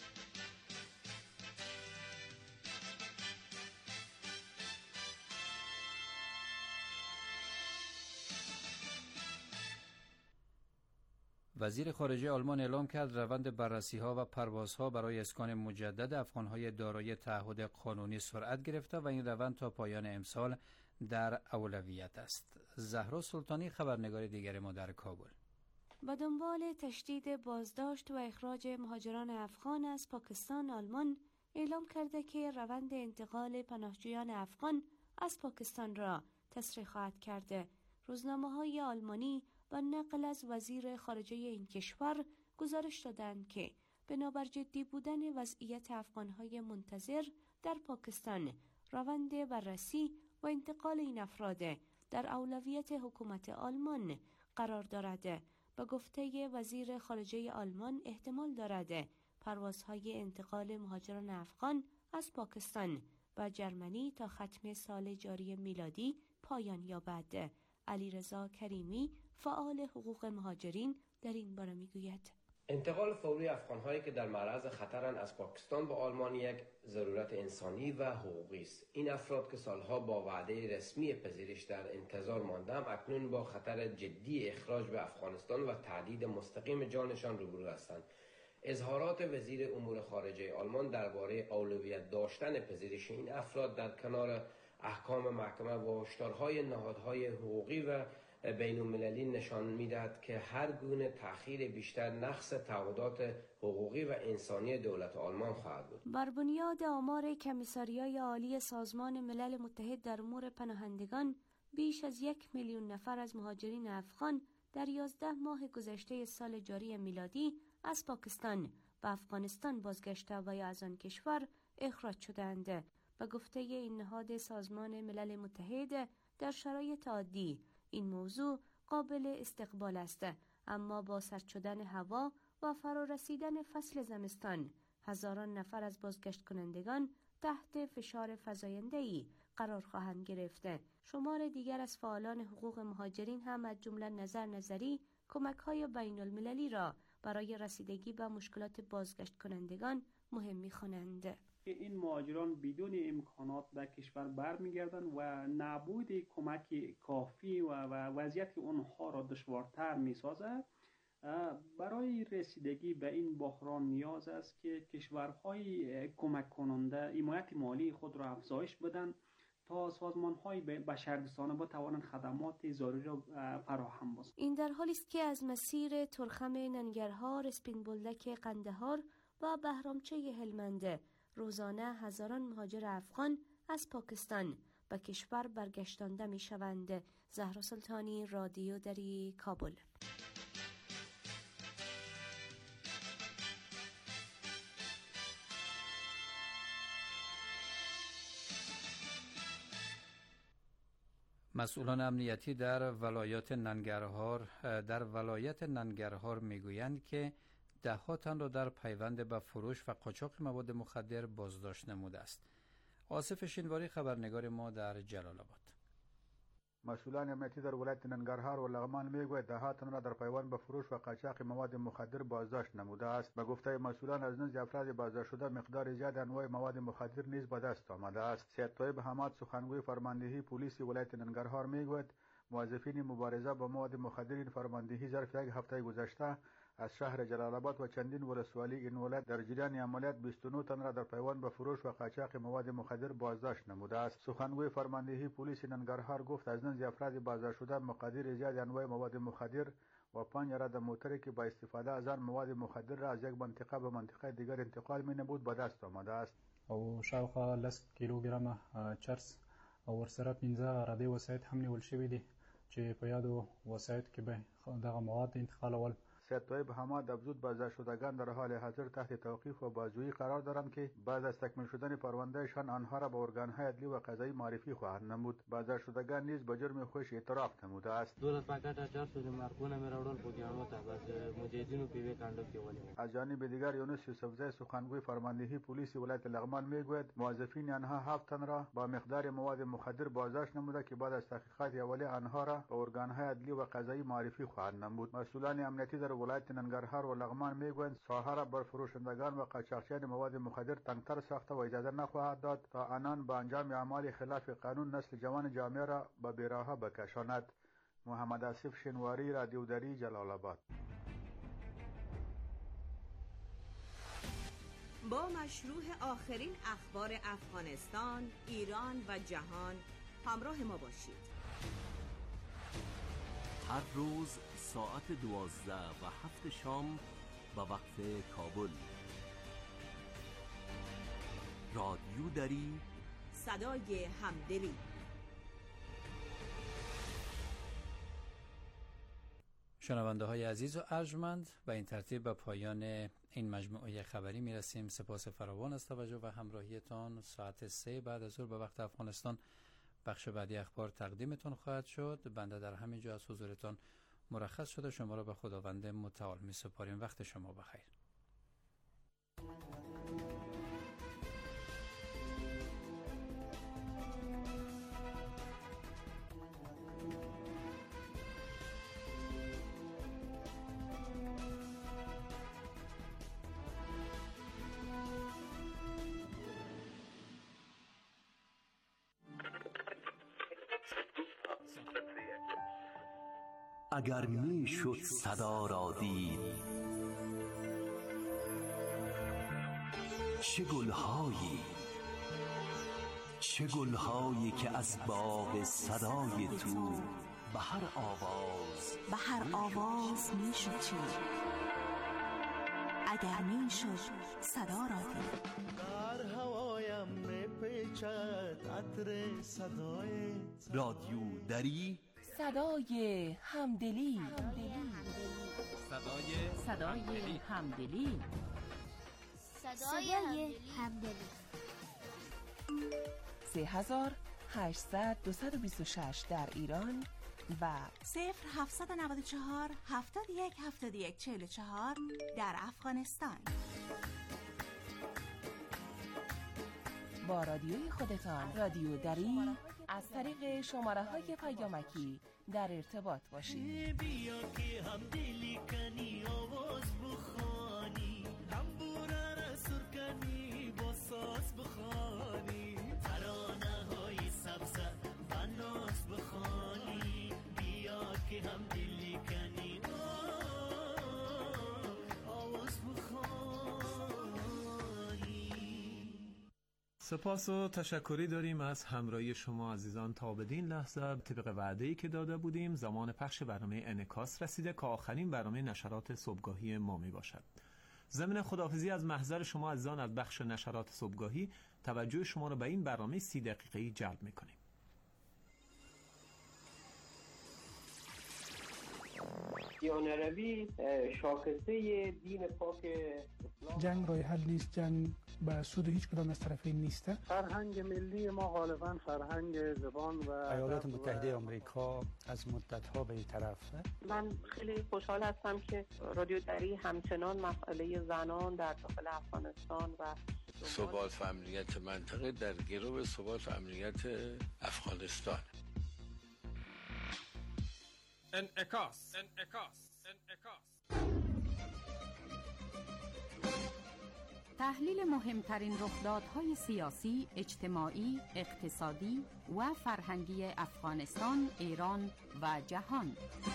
[SPEAKER 8] وزیر خارجه آلمان اعلام کرد روند بررسی‌ها و پروازها برای اسکان مجدد افغان‌های دارای تعهد قانونی سرعت گرفته و این روند تا پایان امسال در اولویت است. زهرا سلطانی خبرنگار دیگر ما در کابل.
[SPEAKER 13] با دنبال تشدید بازداشت و اخراج مهاجران افغان از پاکستان، آلمان اعلام کرده که روند انتقال پناهجویان افغان از پاکستان را تسریع خواهد کرده. روزنامه‌های آلمانی با نقل از وزیر خارجه این کشور گزارش دادند که بنابر جدی بودن وضعیت افغان‌های منتظر در پاکستان، روند بررسی و انتقال این افراد در اولویت حکومت آلمان قرار دارد. به گفته وزیر خارجه آلمان احتمال دارد پروازهای انتقال مهاجران افغان از پاکستان و جرمنی تا ختم سال جاری میلادی پایان یابد. علیرضا کریمی فعال حقوق مهاجرین در این باره میگوید
[SPEAKER 14] انتقال فوری افغان‌هایی که در معرض خطرند از پاکستان به آلمان یک ضرورت انسانی و حقوقی است. این افراد که سالها با وعده رسمی پذیرش در انتظار ماندند، اکنون با خطر جدی اخراج به افغانستان و تهدید مستقیم جانشان روبرو هستند. اظهارات وزیر امور خارجه آلمان درباره اولویت داشتن پذیرش این افراد در کنار احکام محکمه و هشدارهای نهادهای حقوقی و بین المللی نشان می‌دهد که هر گونه تأخیر بیشتر نقض تعهدات حقوقی و انسانی دولت آلمان خواهد بود.
[SPEAKER 13] بر بنیاد آمار کمیساریای عالی سازمان ملل متحد در امور پناهندگان، بیش از یک میلیون نفر از مهاجرین افغان در یازده ماه گذشته سال جاری میلادی از پاکستان به افغانستان بازگشته و یا از آن کشور اخراج شدند. به گفته این نهاد سازمان ملل متحد، در شرایط عادی این موضوع قابل استقبال است، اما با سرد شدن هوا و فرا رسیدن فصل زمستان، هزاران نفر از بازگشت کنندگان تحت فشار فزاینده‌ای قرار خواهند گرفت. شمار دیگر از فعالان حقوق مهاجرین هم از جمله نظر نظری کمک‌های بین المللی را برای رسیدگی به مشکلات بازگشت کنندگان مهم می‌خوانند.
[SPEAKER 15] این مهاجران بدون امکانات به کشور برمیگردند و نبود کمک کافی و وضعیت اونها را دشوارتر می‌سازد. برای رسیدگی به این بحران نیاز است که کشورهای کمک کننده حمایت مالی خود را افزایش بدن تا سازمان‌های بشردوستانه بتوانند خدمات ضروری را فراهم بسازند.
[SPEAKER 13] این در حالی است که از مسیر ترخم ننگرهار، اسپین بولدک قندهار و بهرامچه هلمند روزانه هزاران مهاجر افغان از پاکستان به کشور برگشتانده می شوند. زهرا سلطانی، رادیو دری، کابل.
[SPEAKER 8] مسئولان امنیتی در ولایت ننگرهار در ولایت ننگرهار میگویند که ده ها تن را در پیوند به فروش و قاچاق مواد مخدر بازداشت نموده است. آصف شینواری خبرنگار ما در جلال آباد.
[SPEAKER 16] مسئولان امنیتی در ولایت ننگرهار و لغمان میگوید ده ها تن را در پیوند به فروش و قاچاق مواد مخدر بازداشت نموده است. به گفته مسئولان از نزد افراد بازداشت شده مقدار زیاد انواع مواد مخدر نیز به دست آمده است. سید طیب حماد سخنگوی فرماندهی پلیس ولایت ننگرهار میگوید موظفین مبارزه با مواد مخدر این فرماندهی ظرف یک هفته گذشته از شهر جلال آباد و چندین ولسوالی این ولایت در جریان عملیات بیست و نه تن را در پیوند به فروش و قاچاق مواد مخدر بازداشت نموده است. سخنگوی فرماندهی پلیس ننگرهار گفت از نزد افراد بازداشت شده مقادیر زیاد انواع مواد مخدر و پنج عدد موتری که با استفاده از آن مواد مخدر را از یک منطقه به منطقه دیگر انتقال می نمود به دست آمده است.
[SPEAKER 17] او شاوخوا لس کیلوګرامه چرس او ورسره پنځه غراضي وسایط هم نیول شوي دي چې په یادو وسایطو کې به دغه مواد انتقالول.
[SPEAKER 16] سید طیب حماد افزود بازداشت شدگان در حال حاضر تحت توقیف و بازجویی قرار دارند که بعد از تکمیل شدن پروندهشان آنها را به ارگانهای عدلی و قضایی معرفی خواهند نمود. بازداشت شدگان نیز به جرم خویش اعتراف نموده است.
[SPEAKER 18] دولت پاکټ چار سو د مارکونه مې راوړل په ګیانو ته بس مجاهدینو په وی کاندو کې ولې.
[SPEAKER 16] از جانب دیگر یونس یوسفزی سخنگوی فرماندهی پلیس ولایت لغمان میگوید موظفین آنها هفت تن را با مقدار مواد مخدر بازداشت نموده که بعد از تحقیقات اولیه آنها را به ارگانهای عدلی و قضایی معرفی خواهند نمود. مسئولان امنیتی در ولایت ننگرهار و لغمان میگویند ساحه را بر فروشندگان و قاچاقچیان مواد مخدر تنگتر ساخته و اجازه نخواهد داد تا آنان به انجام اعمال خلاف قانون نسل جوان جامعه را به بیراهه بکشاند. محمد آصف شینواری، رادیو دری، جلال آباد.
[SPEAKER 10] با مشروع آخرین اخبار افغانستان، ایران و جهان همراه ما باشید.
[SPEAKER 2] هر روز ساعت دوازده و هفت شام به وقت کابل. رادیو دری،
[SPEAKER 10] صدای همدلی.
[SPEAKER 8] شنونده های عزیز و ارجمند، به این ترتیب به پایان این مجموعه خبری می رسیم. سپاس فراوان از توجه و همراهیتان. ساعت سه بعد از ظهر به وقت افغانستان بخش بعدی اخبار تقدیمتان خواهد شد. بنده در همین جا از حضورتان مرخص شده شما را به خداوند متعال می سپاریم. وقت شما بخیر.
[SPEAKER 2] اگر می شد صدا را دید، چه گلهایی چه گلهایی که از باغ صدای تو به هر آواز
[SPEAKER 19] به هر آواز می شد چید. اگر می شد صدا را دید،
[SPEAKER 20] در هوایم می پیچد عطر صدای
[SPEAKER 2] رادیو دری،
[SPEAKER 19] صدای همدلی.
[SPEAKER 2] صدای
[SPEAKER 19] صدای همدلی.
[SPEAKER 21] صدای همدلی.
[SPEAKER 19] سه هزار هشتصد دویست و بیست و شش در ایران و صفر هفتصد و نود و چهار هفتاد و یک هفتاد و یک چهل و چهار در افغانستان. با رادیوی خودتان رادیو دری از طریق شماره های پیامکی در ارتباط باشید.
[SPEAKER 20] بیا که هم دلی کنی آواز بخوانی، هم بوره را سر کنی با ساز بخوانی، ترانه های سبز و ناز بخوانی. بیا که هم دلی کنی آواز بخوانی.
[SPEAKER 7] سپاس و تشکری داریم از همراهی شما عزیزان. تا بدین لحظه طبق وعده‌ای که داده بودیم زمان پخش برنامه انعکاس رسیده که آخرین برنامه نشرات صبحگاهی ما می باشد. ضمن خداحافظی از محضر شما عزیزان از بخش نشرات صبحگاهی توجه شما را به این برنامه سی دقیقه‌ای جلب می‌کنیم.
[SPEAKER 1] دیانه روی شاخصه دین پاک اسلام.
[SPEAKER 22] جنگ راه حل نیست، جنگ به سود هیچ کدام از طرفین نیست.
[SPEAKER 23] فرهنگ ملی ما غالبا فرهنگ زبان و
[SPEAKER 24] ایالات متحده آمریکا از مدت‌ها به این طرف.
[SPEAKER 25] من خیلی خوشحال هستم که رادیو دری همچنان مسئله زنان در داخل افغانستان و
[SPEAKER 26] ثبات و امنیت منطقه در گرو ثبات و امنیت افغانستان.
[SPEAKER 7] انعکاس انعکاس انعکاس
[SPEAKER 27] تحلیل مهمترین رخدادهای سیاسی، اجتماعی، اقتصادی و فرهنگی افغانستان، ایران و جهان.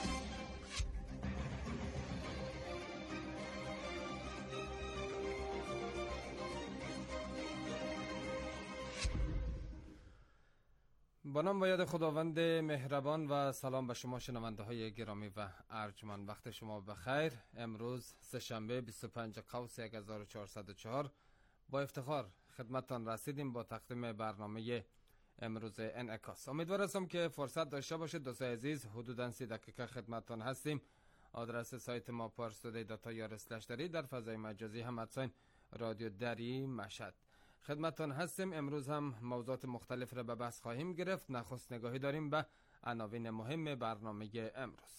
[SPEAKER 8] با نام و یاد خداوند مهربان و سلام به شما شنونده های گرامی و ارجمند. وقت شما بخیر. امروز سه‌شنبه بیست و پنج قوس هزار و چهارصد و چهار با افتخار خدمتتان رسیدیم با تقدیم برنامه امروز انعکاس. امیدوار هستم که فرصت داشته باشید. دوستای عزیز، حدوداً سی دقیقه خدمتتان هستیم. آدرس سایت ما پارسودی دات آی آر اسلش دری، در فضای مجازی هم ادساین رادیو دری مشهد. خدمتتان هستیم. امروز هم موضوعات مختلف را به بحث خواهیم گرفت. نخست نگاهی داریم به عناوین مهم برنامه امروز.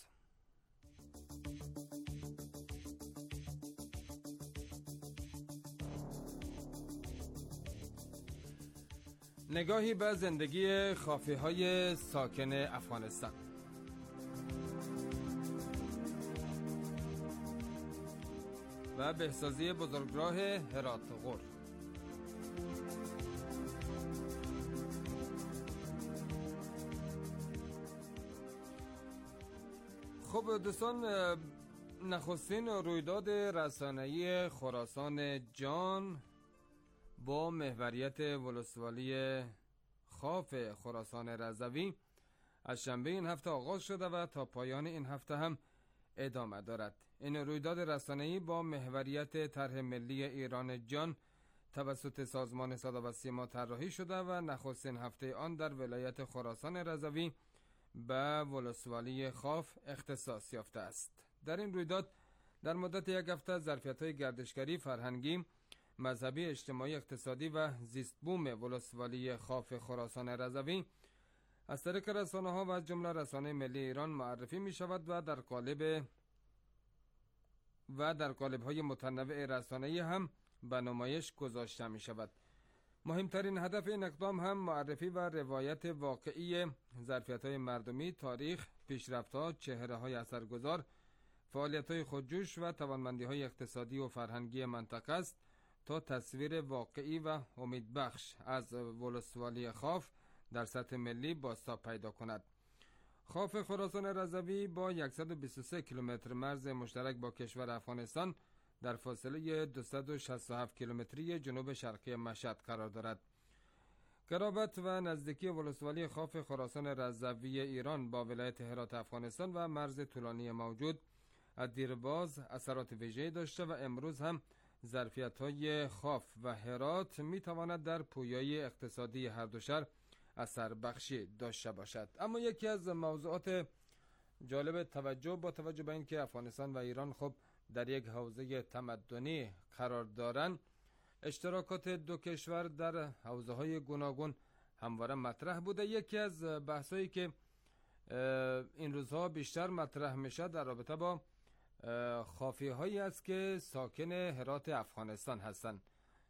[SPEAKER 8] نگاهی به زندگی خافی‌های ساکن افغانستان. و بهسازی بزرگراه هرات غور. خب دوستان، نخستین رویداد رسانه‌ای خراسان جان با محوریت ولسوالی خاف خراسان رضوی از شنبه این هفته آغاز شده و تا پایان این هفته هم ادامه دارد. این رویداد رسانه‌ای با محوریت طرح ملی ایران جان توسط سازمان صدا و سیما طراحی شده و نخستین هفته آن در ولایت خراسان رضوی به ولسوالی خاف اختصاص یافته است. در این رویداد در مدت یک هفته ظرفیت‌های گردشگری، فرهنگی، مذهبی، اجتماعی، اقتصادی و زیست بوم ولسوالی خاف خراسان رضوی از طریق رسانه‌ها و از جمله رسانه ملی ایران معرفی می شود و در قالب و در قالب‌های متنوع رسانه‌ای هم به نمایش گذاشته می شود. مهمترین هدف این اقدام هم معرفی و روایت واقعی ظرفیت‌های مردمی، تاریخ، پیشرفت‌ها، چهره‌های اثرگذار، فعالیت‌های خودجوش و توانمندی‌های اقتصادی و فرهنگی منطقه است تا تصویر واقعی و امیدبخش از ولسوالی خاف در سطح ملی بازتاب پیدا کند. خاف خراسان رضوی با صد و بیست و سه کیلومتر مرز مشترک با کشور افغانستان در فاصله دویست و شصت و هفت کیلومتری جنوب شرقی مشهد قرار دارد. قرابت و نزدیکی ولسوالی خاف خراسان رضوی ایران با ولایت هرات افغانستان و مرز طولانی موجود از دیرباز اثرات ویژه‌ای داشته و امروز هم ظرفیت‌های خاف و هرات می‌تواند در پویایی اقتصادی هر دو شهر اثر بخشی داشته باشد. اما یکی از موضوعات جالب توجه با توجه به اینکه افغانستان و ایران خب در یک حوزه تمدنی قرار دارند، اشتراکات دو کشور در حوزه‌های گوناگون همواره مطرح بوده. یکی از بحثایی که این روزها بیشتر مطرح میشه در رابطه با خافی هایی است که ساکن هرات افغانستان هستند.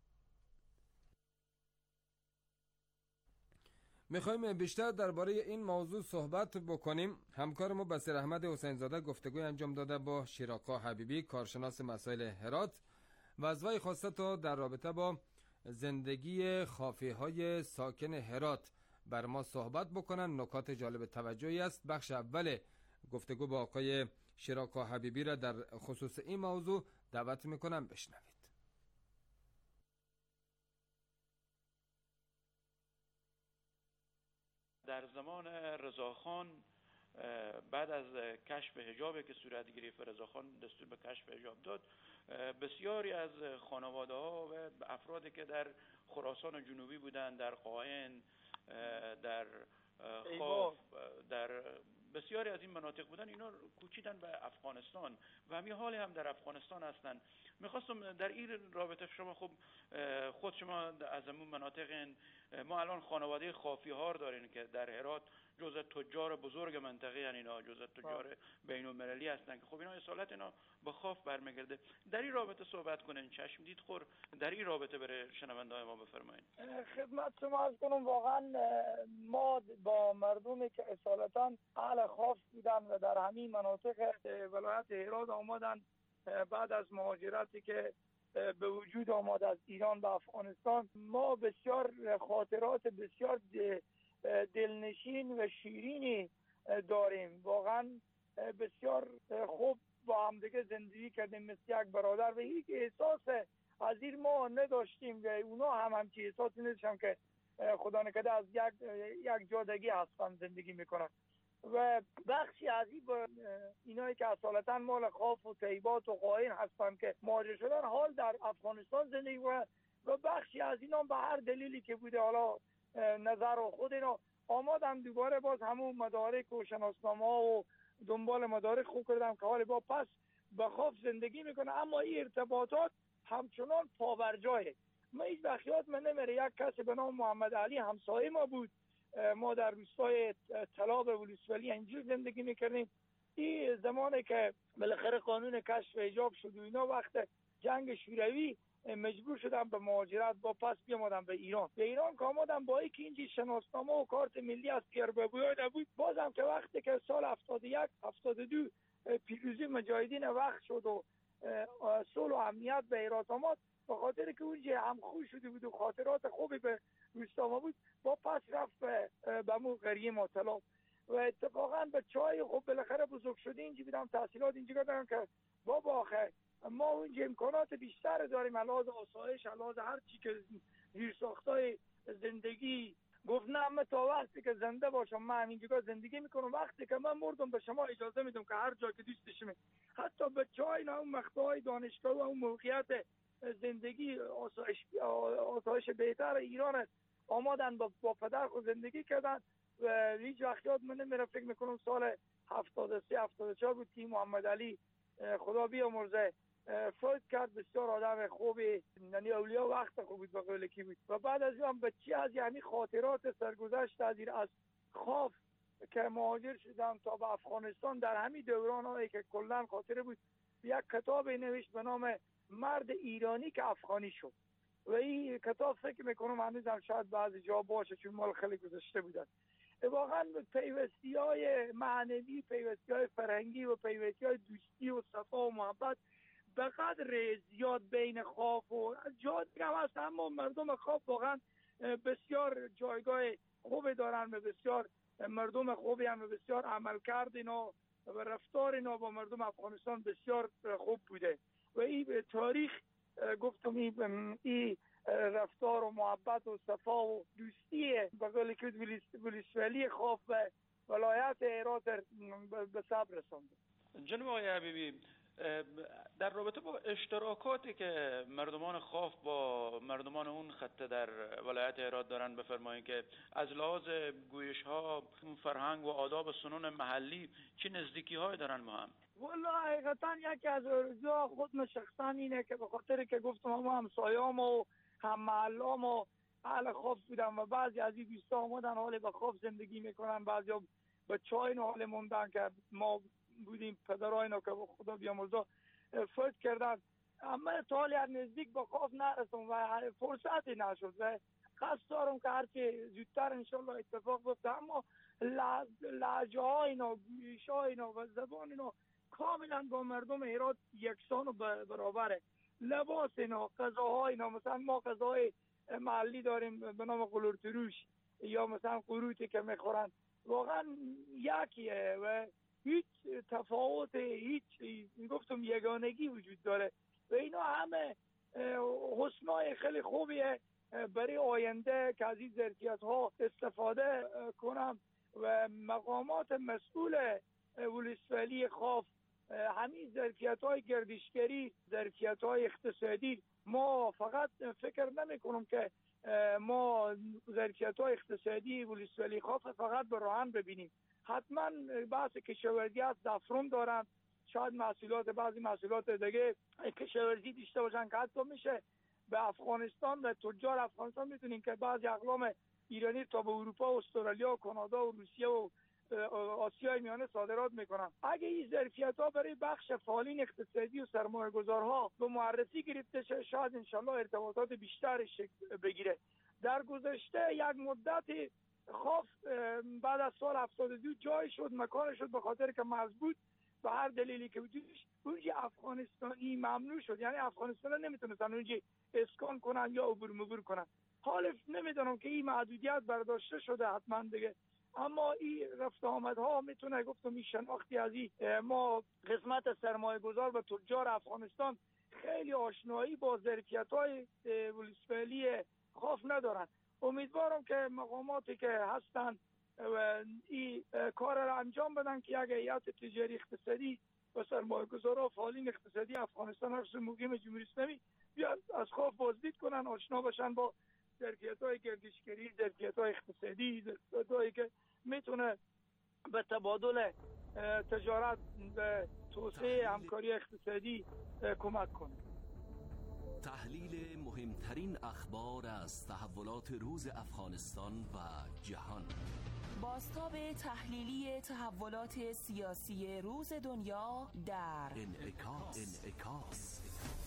[SPEAKER 8] میخوایم بیشتر درباره این موضوع صحبت بکنیم. همکار ما بصیر احمد حسین زاده گفتگوی انجام داده با شیراکا حبیبی، کارشناس مسائل هرات، و از وی خواسته تا در رابطه با زندگی خافی های ساکن هرات بر ما صحبت بکنن. نکات جالب توجهی است. بخش اول گفتگو با آقای شیراکا حبیبی را در خصوص این موضوع دعوت میکنم بشنوید.
[SPEAKER 3] در زمان رضاخان بعد از کشف حجابی که صورت گرفت، رضاخان دستور به کشف حجاب داد، بسیاری از خانواده ها و افرادی که در خراسان جنوبی بودند، در قائن، در خاف، در بسیاری از این مناطق بودن، اینا کوچیدن به افغانستان و همین حال هم در افغانستان هستن. میخواستم در این رابطه شما خب خود شما از همون مناطق، ما الان خانواده خافی ها دارین که در هرات جزء تجار بزرگ منطقه، یعنی اینا جزء تجار بین المللی هستن که خب اینا اصالت اینا به خاف برمیگرده. در این رابطه صحبت کنین، چشم دید خور در این رابطه برای شنونده‌های ما بفرمایید.
[SPEAKER 4] خدمت شما عرض کنم، واقعا ما با مردمی که اصالتا اهل خاف بودن و در همین مناطق ولایت هرات آمدن بعد از مهاجرتی که به وجود آمد از ایران به افغانستان، ما بسیار خاطرات بسیار دلنشین و شیرینی داریم. واقعا بسیار خوب با هم دیگه زندگی کردیم مثل یک برادر و هیچ احساس از این ما نداشتیم و اونا هم همچی احساسی نداشتن که خدا نکرده از یک یک جادگی هستن زندگی میکنن. و بخشی از این اینایی که اصالتا مال خاف و طیبات و قائن هستن که مهاجر شدن حال در افغانستان زندگی و و بخشی از اینا به هر دلیلی که بوده، حالا نظر و خود اینا آمادم دوباره باز همون مدارک و شناسنامه و دنبال مدارک خوب کردم که حال با پس به خاف زندگی میکنه، اما این ارتباطات همچنان پابرجایه. ما هیچ وقت من نمیره یک کسی به نام محمد علی همسایه ما بود، ما در روستای طلاب ولسوالی اینجور زندگی میکردیم. این زمانی که بالاخره قانون کشف حجاب شد و اینا، وقت جنگ شوروی مجبور شدم به مهاجرت با پس بیامدم به ایران. به ایران که آمدم با اینکه اینجی شناسنامه و کارت ملی از پیربابوی نبود، بازم که وقتی که سال هفتاد و یک هفتاد و دو پیروزی مجاهدین وقت شد و صلح و امنیت به هرات آمد، به خاطر که اونجا همخو شده بود و خاطرات خوبی به روستا ما بود، با پس رفت به مو قریه مطلب و اتفاقا به چای خوب بالاخره بزرگ شده اینجا بودم، تحصیلات اینجا کردم که بابا آخه ما اونجا امکانات بیشتر داریم، علاوه آسایش، علاوه هر چی که زیرساختای زندگی. گفت نه، من تا وقتی که زنده باشم من اینجا زندگی میکنم، وقتی که من مردم به شما اجازه میدم که هر جا که دوست شما، حتی به چای نه اون مقطعهای دانشگاه و اون موقعیت زندگی آسایش آسایش بهتر ایران آمادن با, با پدر خود زندگی کردن. و هیچ وقت یاد من نمیره، فکر میکنم سال هفتاد و سه هفتاد و چهار بود که محمد علی خدا بیامرزه فوت کرد. بسیار آدم خوبی، یعنی اولیا وقت خوب بود، به قول کی بود. و بعد از اون بچی از یعنی خاطرات سرگذشت از این از خاف که مهاجر شدم تا به افغانستان، در همین دورانایی که کلا خاطره بود، یک کتاب نوشت به نام مرد ایرانی که افغانی شد و این کتاب فکر میکنم هنوزم شاید بعضی جا باشه چون مال خیلی گذشته بودن. واقعا پیوستی های معنوی، پیوستی های فرهنگی و پیوستی های دوستی و صفا و محبت به قدر زیاد بین خاف و جا دیگه هم هست، اما مردم خاف واقعا بسیار جایگاه خوبی دارن و بسیار مردم خوبی هم و بسیار عمل کرد اینا و رفتار اینا با مردم افغانستان بسیار خوب بوده و این تاریخ گفتم این, این رفتار و محبت و صفا و دوستی به قول که ولسوالی خاف و ولایت هرات به صبر رسانده.
[SPEAKER 3] جناب آقای حبیبی، در رابطه با اشتراکاتی که مردمان خاف با مردمان اون خطه در ولایت هرات دارن، بفرمایید که از لحاظ گویش ها، فرهنگ و آداب سنن محلی چه نزدیکی های دارن با هم؟
[SPEAKER 4] والله حقیقتا یکی از ارزا خود من شخصا اینه که به خاطر که گفتم ما همسایه‌ام و هم محلام و اهل خاف بودن و بعضی از این دوستا آمدن حال به خاف زندگی میکنن، بعضی به چای حال موندن که ما بودیم پدرای اینا که خدا بیامرزه فوت کردن. اما تا حالی از نزدیک به خاف نرسم و فرصتی نشد و قصد دارم که هرچی زودتر انشالله اتفاق بیفته. اما لهجه های اینا، گویش های اینا و زبان اینا کاملا با مردم هرات یکسان و برابره. لباس اینا، غذاهای اینا، مثلا ما غذای محلی داریم به نام قلورتروش یا مثلا قروتی که میخورن، واقعا یکیه و هیچ تفاوت، هیچ گفتم یگانگی وجود داره و اینا همه حسنای خیلی خوبیه برای آینده که از این ظرفیت ها استفاده کنم و مقامات مسئول ولسوالی خاف همین ظرفیت های گردشگری، ظرفیت های اقتصادی، ما فقط فکر نمی کنم که ما ظرفیت های اقتصادی ولسوالی خاف فقط به راهن ببینیم. حتما بحث کشاورزی هست، زعفران دارن، شاید محصولات بعضی محصولات دیگه کشاورزی داشته باشن که حتی میشه به افغانستان و تجار افغانستان میتونین که بعضی اقلام ایرانی تا به اروپا و استرالیا و کانادا و روسیه و آسیای میانه صادرات میکنن. اگه این ظرفیت‌ها برای بخش فعالین اقتصادی و سرمایه‌گذارها به معرفی گرفته شه، شاید انشالله ارتباطات بیشتری شکل بگیره. در گذشته یک مدت خاف بعد از سال هفتاد و دو جای شد، مکان شد به خاطر که مضبوط به هر دلیلی که وجودش اونجی افغانستانی ممنوع شد، یعنی افغانستان نمیتونستن اونجی اسکان کنن یا عبور مبور کنن. حالا نمیدونم که این محدودیت برداشته شده حتما دیگه، اما این رفت آمدها میتونه گفتم این شناختی از این ما قسمت سرمایه گذار و تجار افغانستان خیلی آشنایی با ظرفیت های ولسوالی خاف ندارن. امیدوارم که مقاماتی که هستن و این کار را انجام بدن که یک هیئت تجاری اقتصادی و سرمایه گذارا فعالین اقتصادی افغانستان هر سو مقیم جمهوری اسلامی بیاد از خاف بازدید کنن، آشنا باشن با ظرفیت‌های گردشگری، ظرفیت‌های اقتصادی، ظرفیت‌هایی که میتونه به تبادل تجارت و توسعه همکاری اقتصادی کمک کنه.
[SPEAKER 2] تحلیل مهمترین اخبار از تحولات روز افغانستان و جهان.
[SPEAKER 19] بازتاب تحلیلی تحولات سیاسی روز دنیا در
[SPEAKER 2] انعکاس. انعکاس.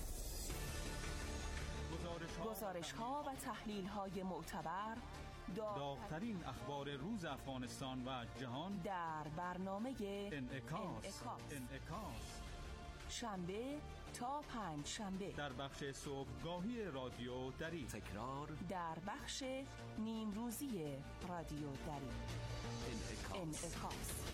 [SPEAKER 19] گزارش ها و تحلیل های معتبر،
[SPEAKER 5] داغ‌ترین اخبار روز افغانستان و جهان
[SPEAKER 19] در برنامه
[SPEAKER 5] انعکاس.
[SPEAKER 19] انعکاس.
[SPEAKER 5] انعکاس.
[SPEAKER 19] شنبه تا پنج شنبه
[SPEAKER 5] در بخش صبحگاهی رادیو دری،
[SPEAKER 2] تکرار
[SPEAKER 19] در بخش نیم روزی رادیو دری.
[SPEAKER 2] انعکاس.
[SPEAKER 19] انعکاس.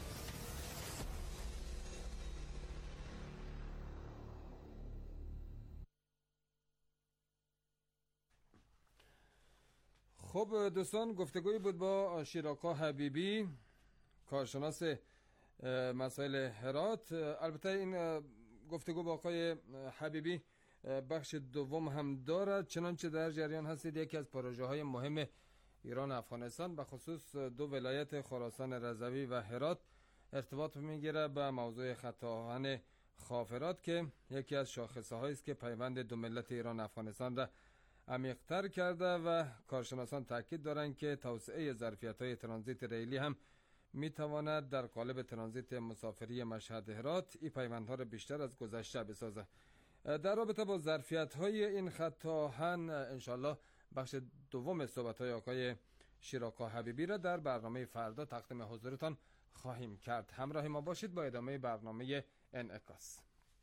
[SPEAKER 6] خب دوستان، گفتگوی بود با شیراکا حبیبی، کارشناس مسائل هرات. البته این گفتگو با آقای حبیبی بخش دوم هم دارد. چنانچه در جریان هستید یکی از پروژه های مهم ایران افغانستان به خصوص دو ولایت خراسان رضوی و هرات ارتباط میگیره به موضوع خط آهن خافرات که یکی از شاخصه هایی است که پیوند دو ملت ایران افغانستان را عمیق‌تر کرده و کارشناسان تاکید دارند که توسعه ظرفیت‌های ترانزیت ریلی هم می‌تواند در قالب ترانزیت مسافری مشهد هرات این پیوندها را بیشتر از گذشته بسازه. در رابطه با ظرفیت‌های این خط آهن انشالله بخش دوم صحبت‌های آقای شیراکا حبیبی را در برنامه فردا تقدیم حضورتان خواهیم کرد. همراه ما باشید با ادامه برنامه انعکاس.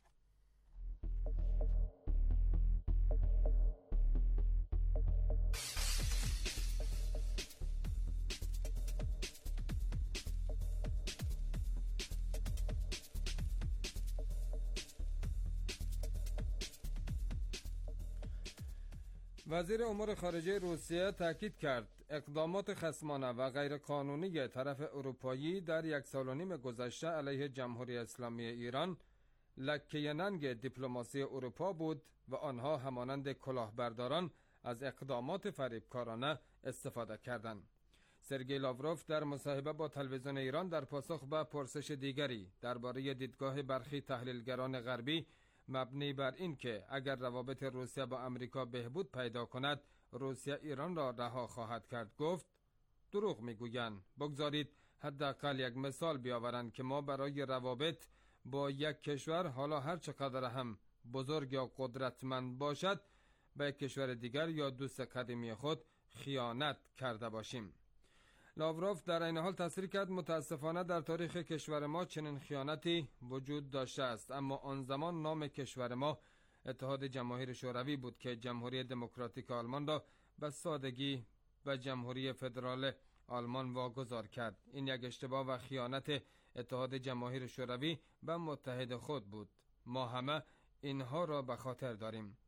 [SPEAKER 6] وزیر امور خارجه روسیه تاکید کرد اقدامات خصمانه و غیرقانونی طرف اروپایی در یک سال و نیم گذشته علیه جمهوری اسلامی ایران لکه ننگ دیپلماسی اروپا بود و آنها همانند کلاهبرداران از اقدامات فریبکارانه استفاده کردند. سرگئی لاوروف در مصاحبه با تلویزیون ایران در پاسخ به پرسش دیگری درباره دیدگاه برخی تحلیلگران غربی مبنی بر این که اگر روابط روسیه با امریکا بهبود پیدا کند روسیه ایران را رها خواهد کرد گفت دروغ میگویند. بگذارید حداقل یک مثال بیاورند که ما برای روابط با یک کشور حالا هر چقدر هم بزرگ یا قدرتمند باشد به کشور دیگر یا دوست قدیمی خود خیانت کرده باشیم. لاوروف در این حال تصریح کرد متاسفانه در تاریخ کشور ما چنین خیانتی وجود داشته است، اما آن زمان نام کشور ما اتحاد جماهیر شوروی بود که جمهوری دموکراتیک آلمان را به سادگی به جمهوری فدرال آلمان واگذار کرد. این یک اشتباه و خیانت اتحاد جماهیر شوروی به متحد خود بود. ما همه اینها را به خاطر داریم.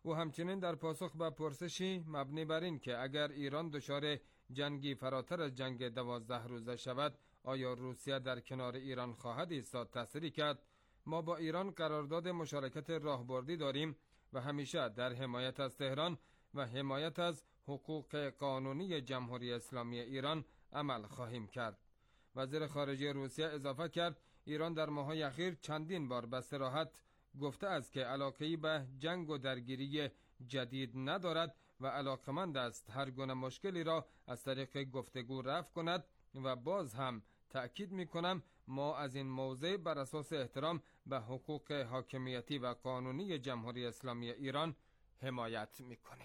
[SPEAKER 6] او همچنین در پاسخ به پرسشی مبنی بر این که اگر ایران دچار جنگی فراتر از جنگ دوازده روزه شود آیا روسیه در کنار ایران خواهد ایستاد تصریح کرد ما با ایران قرارداد مشارکت راهبردی داریم و همیشه در حمایت از تهران و حمایت از حقوق قانونی جمهوری اسلامی ایران عمل خواهیم کرد. وزیر خارجه روسیه اضافه کرد ایران در ماه‌های اخیر چندین بار به صراحت گفته است که علاقه‌ای به جنگ و درگیری جدید ندارد و علاقمند است هر گونه مشکلی را از طریق گفتگو رفع کند و باز هم تأکید می‌کنم ما از این موضع بر اساس احترام به حقوق حاکمیتی و قانونی جمهوری اسلامی ایران حمایت می‌کنیم.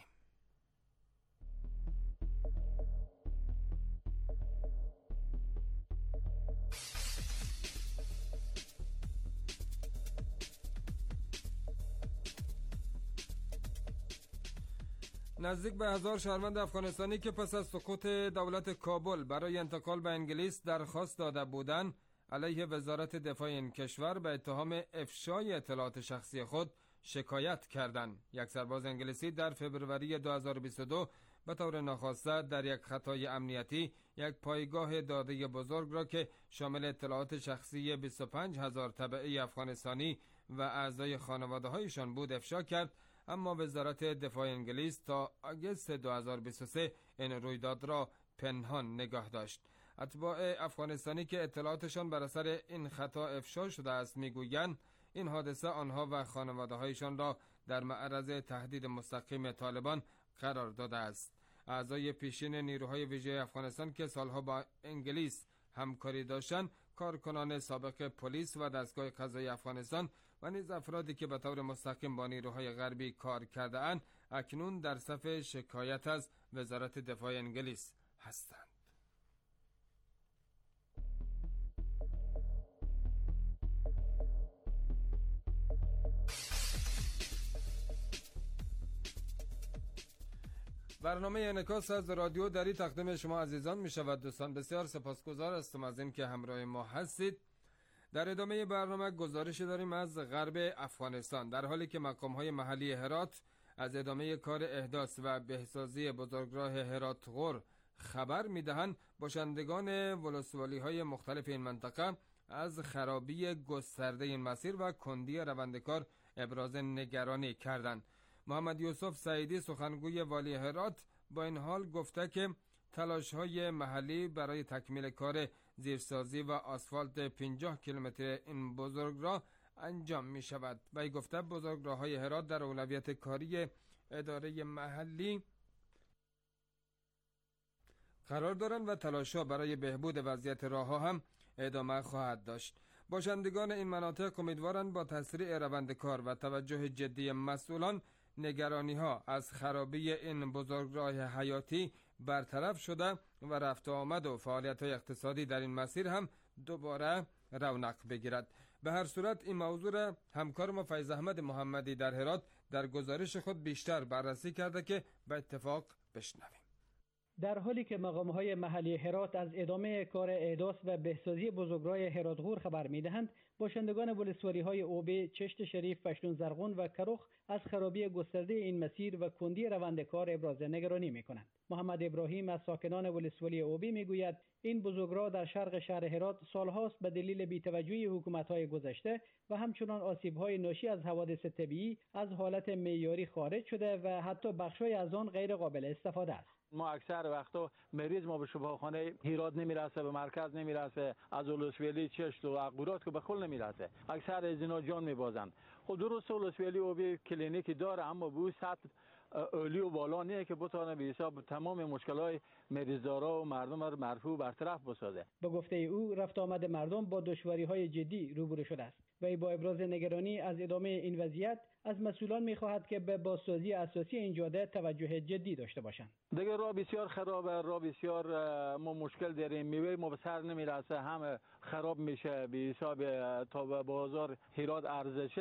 [SPEAKER 6] نزدیک به هزار شهروند افغانستانی که پس از سقوط دولت کابل برای انتقال به انگلیس درخواست داده بودند علیه وزارت دفاع این کشور به اتهام افشای اطلاعات شخصی خود شکایت کردند. یک سرباز انگلیسی در فوریه دو هزار و بیست و دو به طور ناخواسته در یک خطای امنیتی یک پایگاه داده بزرگ را که شامل اطلاعات شخصی بیست و پنج هزار تبعی افغانستانی و اعضای خانواده هایشان بود افشا کرد، اما وزارت دفاع انگلیس تا آگوست دو هزار و بیست و سه این رویداد را پنهان نگاه داشت. اتباع افغانستانی که اطلاعاتشان بر اثر این خطا افشا شده است میگویند این حادثه آنها و خانواده هایشان را در معرض تهدید مستقیم طالبان قرار داده است. اعضای پیشین نیروهای ویژه افغانستان که سالها با انگلیس همکاری داشتند، کارکنان سابق پلیس و دستگاه قضایی افغانستان و نیز افرادی که به طور مستقیم با نیروهای غربی کار کرده اند اکنون در صف شکایت از وزارت دفاع انگلیس هستند. برنامه انعکاس از رادیو دری تقدیم شما عزیزان می شود. دوستان بسیار سپاسگزار هستم از این که همراه ما هستید. در ادامه برنامه گزارشی داریم از غرب افغانستان، در حالی که مقام‌های محلی هرات از ادامه کار احداث و بهسازی بزرگراه هرات غور خبر می‌دهند، باشندگان ولسوالی‌های مختلف این منطقه از خرابی گسترده این مسیر و کندی روند کار ابراز نگرانی کردند. محمد یوسف سعیدی سخنگوی والی هرات با این حال گفته که تلاش‌های محلی برای تکمیل کار زیرسازی و آسفالت پنجاه کیلومتر این بزرگراه انجام می شود. و ای گفته بزرگراه‌های هرات در اولویت کاری اداره محلی قرار دارند و تلاش‌ها برای بهبود وضعیت راه‌ها هم ادامه خواهد داشت. باشندگان این مناطق امیدوارند با تسریع روند کار و توجه جدی مسئولان نگرانی ها از خرابی این بزرگراه حیاتی برطرف شده و رفت و آمد و فعالیت های اقتصادی در این مسیر هم دوباره رونق بگیرد. به هر صورت این موضوع را همکار ما فیض احمد محمدی در هرات در گزارش خود بیشتر بررسی کرده که به اتفاق بشنویم.
[SPEAKER 9] در حالی که مقام‌های محلی هرات از ادامه کار احداث و بهسازی بزرگراه هرات غور خبر می‌دهند، باشندگان ولسوالی‌های اوبه، چشت شریف، پشتون زرغون و کرخ از خرابی گسترده این مسیر و کندی روند کار ابراز نگرانی می‌کنند. محمد ابراهیم از ساکنان ولسوالی اوبه می‌گوید این بزرگراه در شرق شهر هرات سالهاست به دلیل بی‌توجهی حکومت‌های گذشته و همچنان آسیب‌های ناشی از حوادث طبیعی از حالت معیاری خارج شده و حتی بخش‌های از آن غیر قابل استفاده است.
[SPEAKER 11] ما اکثر وقتا مریض ما به شفاخانه هرات نمیرسه، به مرکز نمیرسه، از ولسوالی چشت و عقورات که به کل نمیرسه، اکثر از اینا جان میبازن. خب درست ولسوالی اوبه کلینیکی داره اما به سطح عالی و بالا نیه که بتونه به حساب تمام مشکلات مریضدارا و مردم را مرفوع برطرف بسازه.
[SPEAKER 9] به گفته او رفت آمد مردم با دشواری‌های جدی روبرو شده است و ای با ابراز نگرانی از ادامه این وضعیت از مسئولان می‌خواهد که به بازسازی اساسی این جاده توجه جدی داشته باشند.
[SPEAKER 11] دیگه راه بسیار خرابه، راه بسیار ما مشکل داریم، میوه ما به سر نمیرسه، همه خراب میشه به حساب تا به بازار هرات ارزشه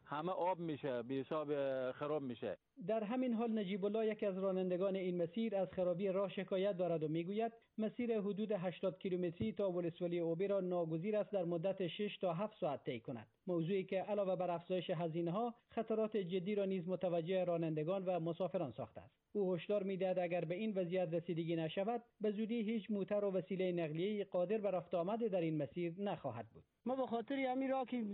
[SPEAKER 11] همه آب میشه، بی حساب خراب میشه.
[SPEAKER 9] در همین حال نجیب الله، یکی از رانندگان این مسیر، از خرابی راه شکایت دارد و میگوید مسیر حدود هشتاد کیلومتری تا ولسوالی اوبی را ناگزیر است در مدت شش تا هفت ساعت طی کند، موضوعی که علاوه بر افزایش هزینه ها خطرات جدی را نیز متوجه رانندگان و مسافران ساخته است. او هشدار میدهد اگر به این وضعیت رسیدگی نشود، به زودی هیچ موتر و وسیله نقلیه‌ای قادر بر رفت آمد در این مسیر نخواهد بود.
[SPEAKER 12] ما به خاطر همین راه که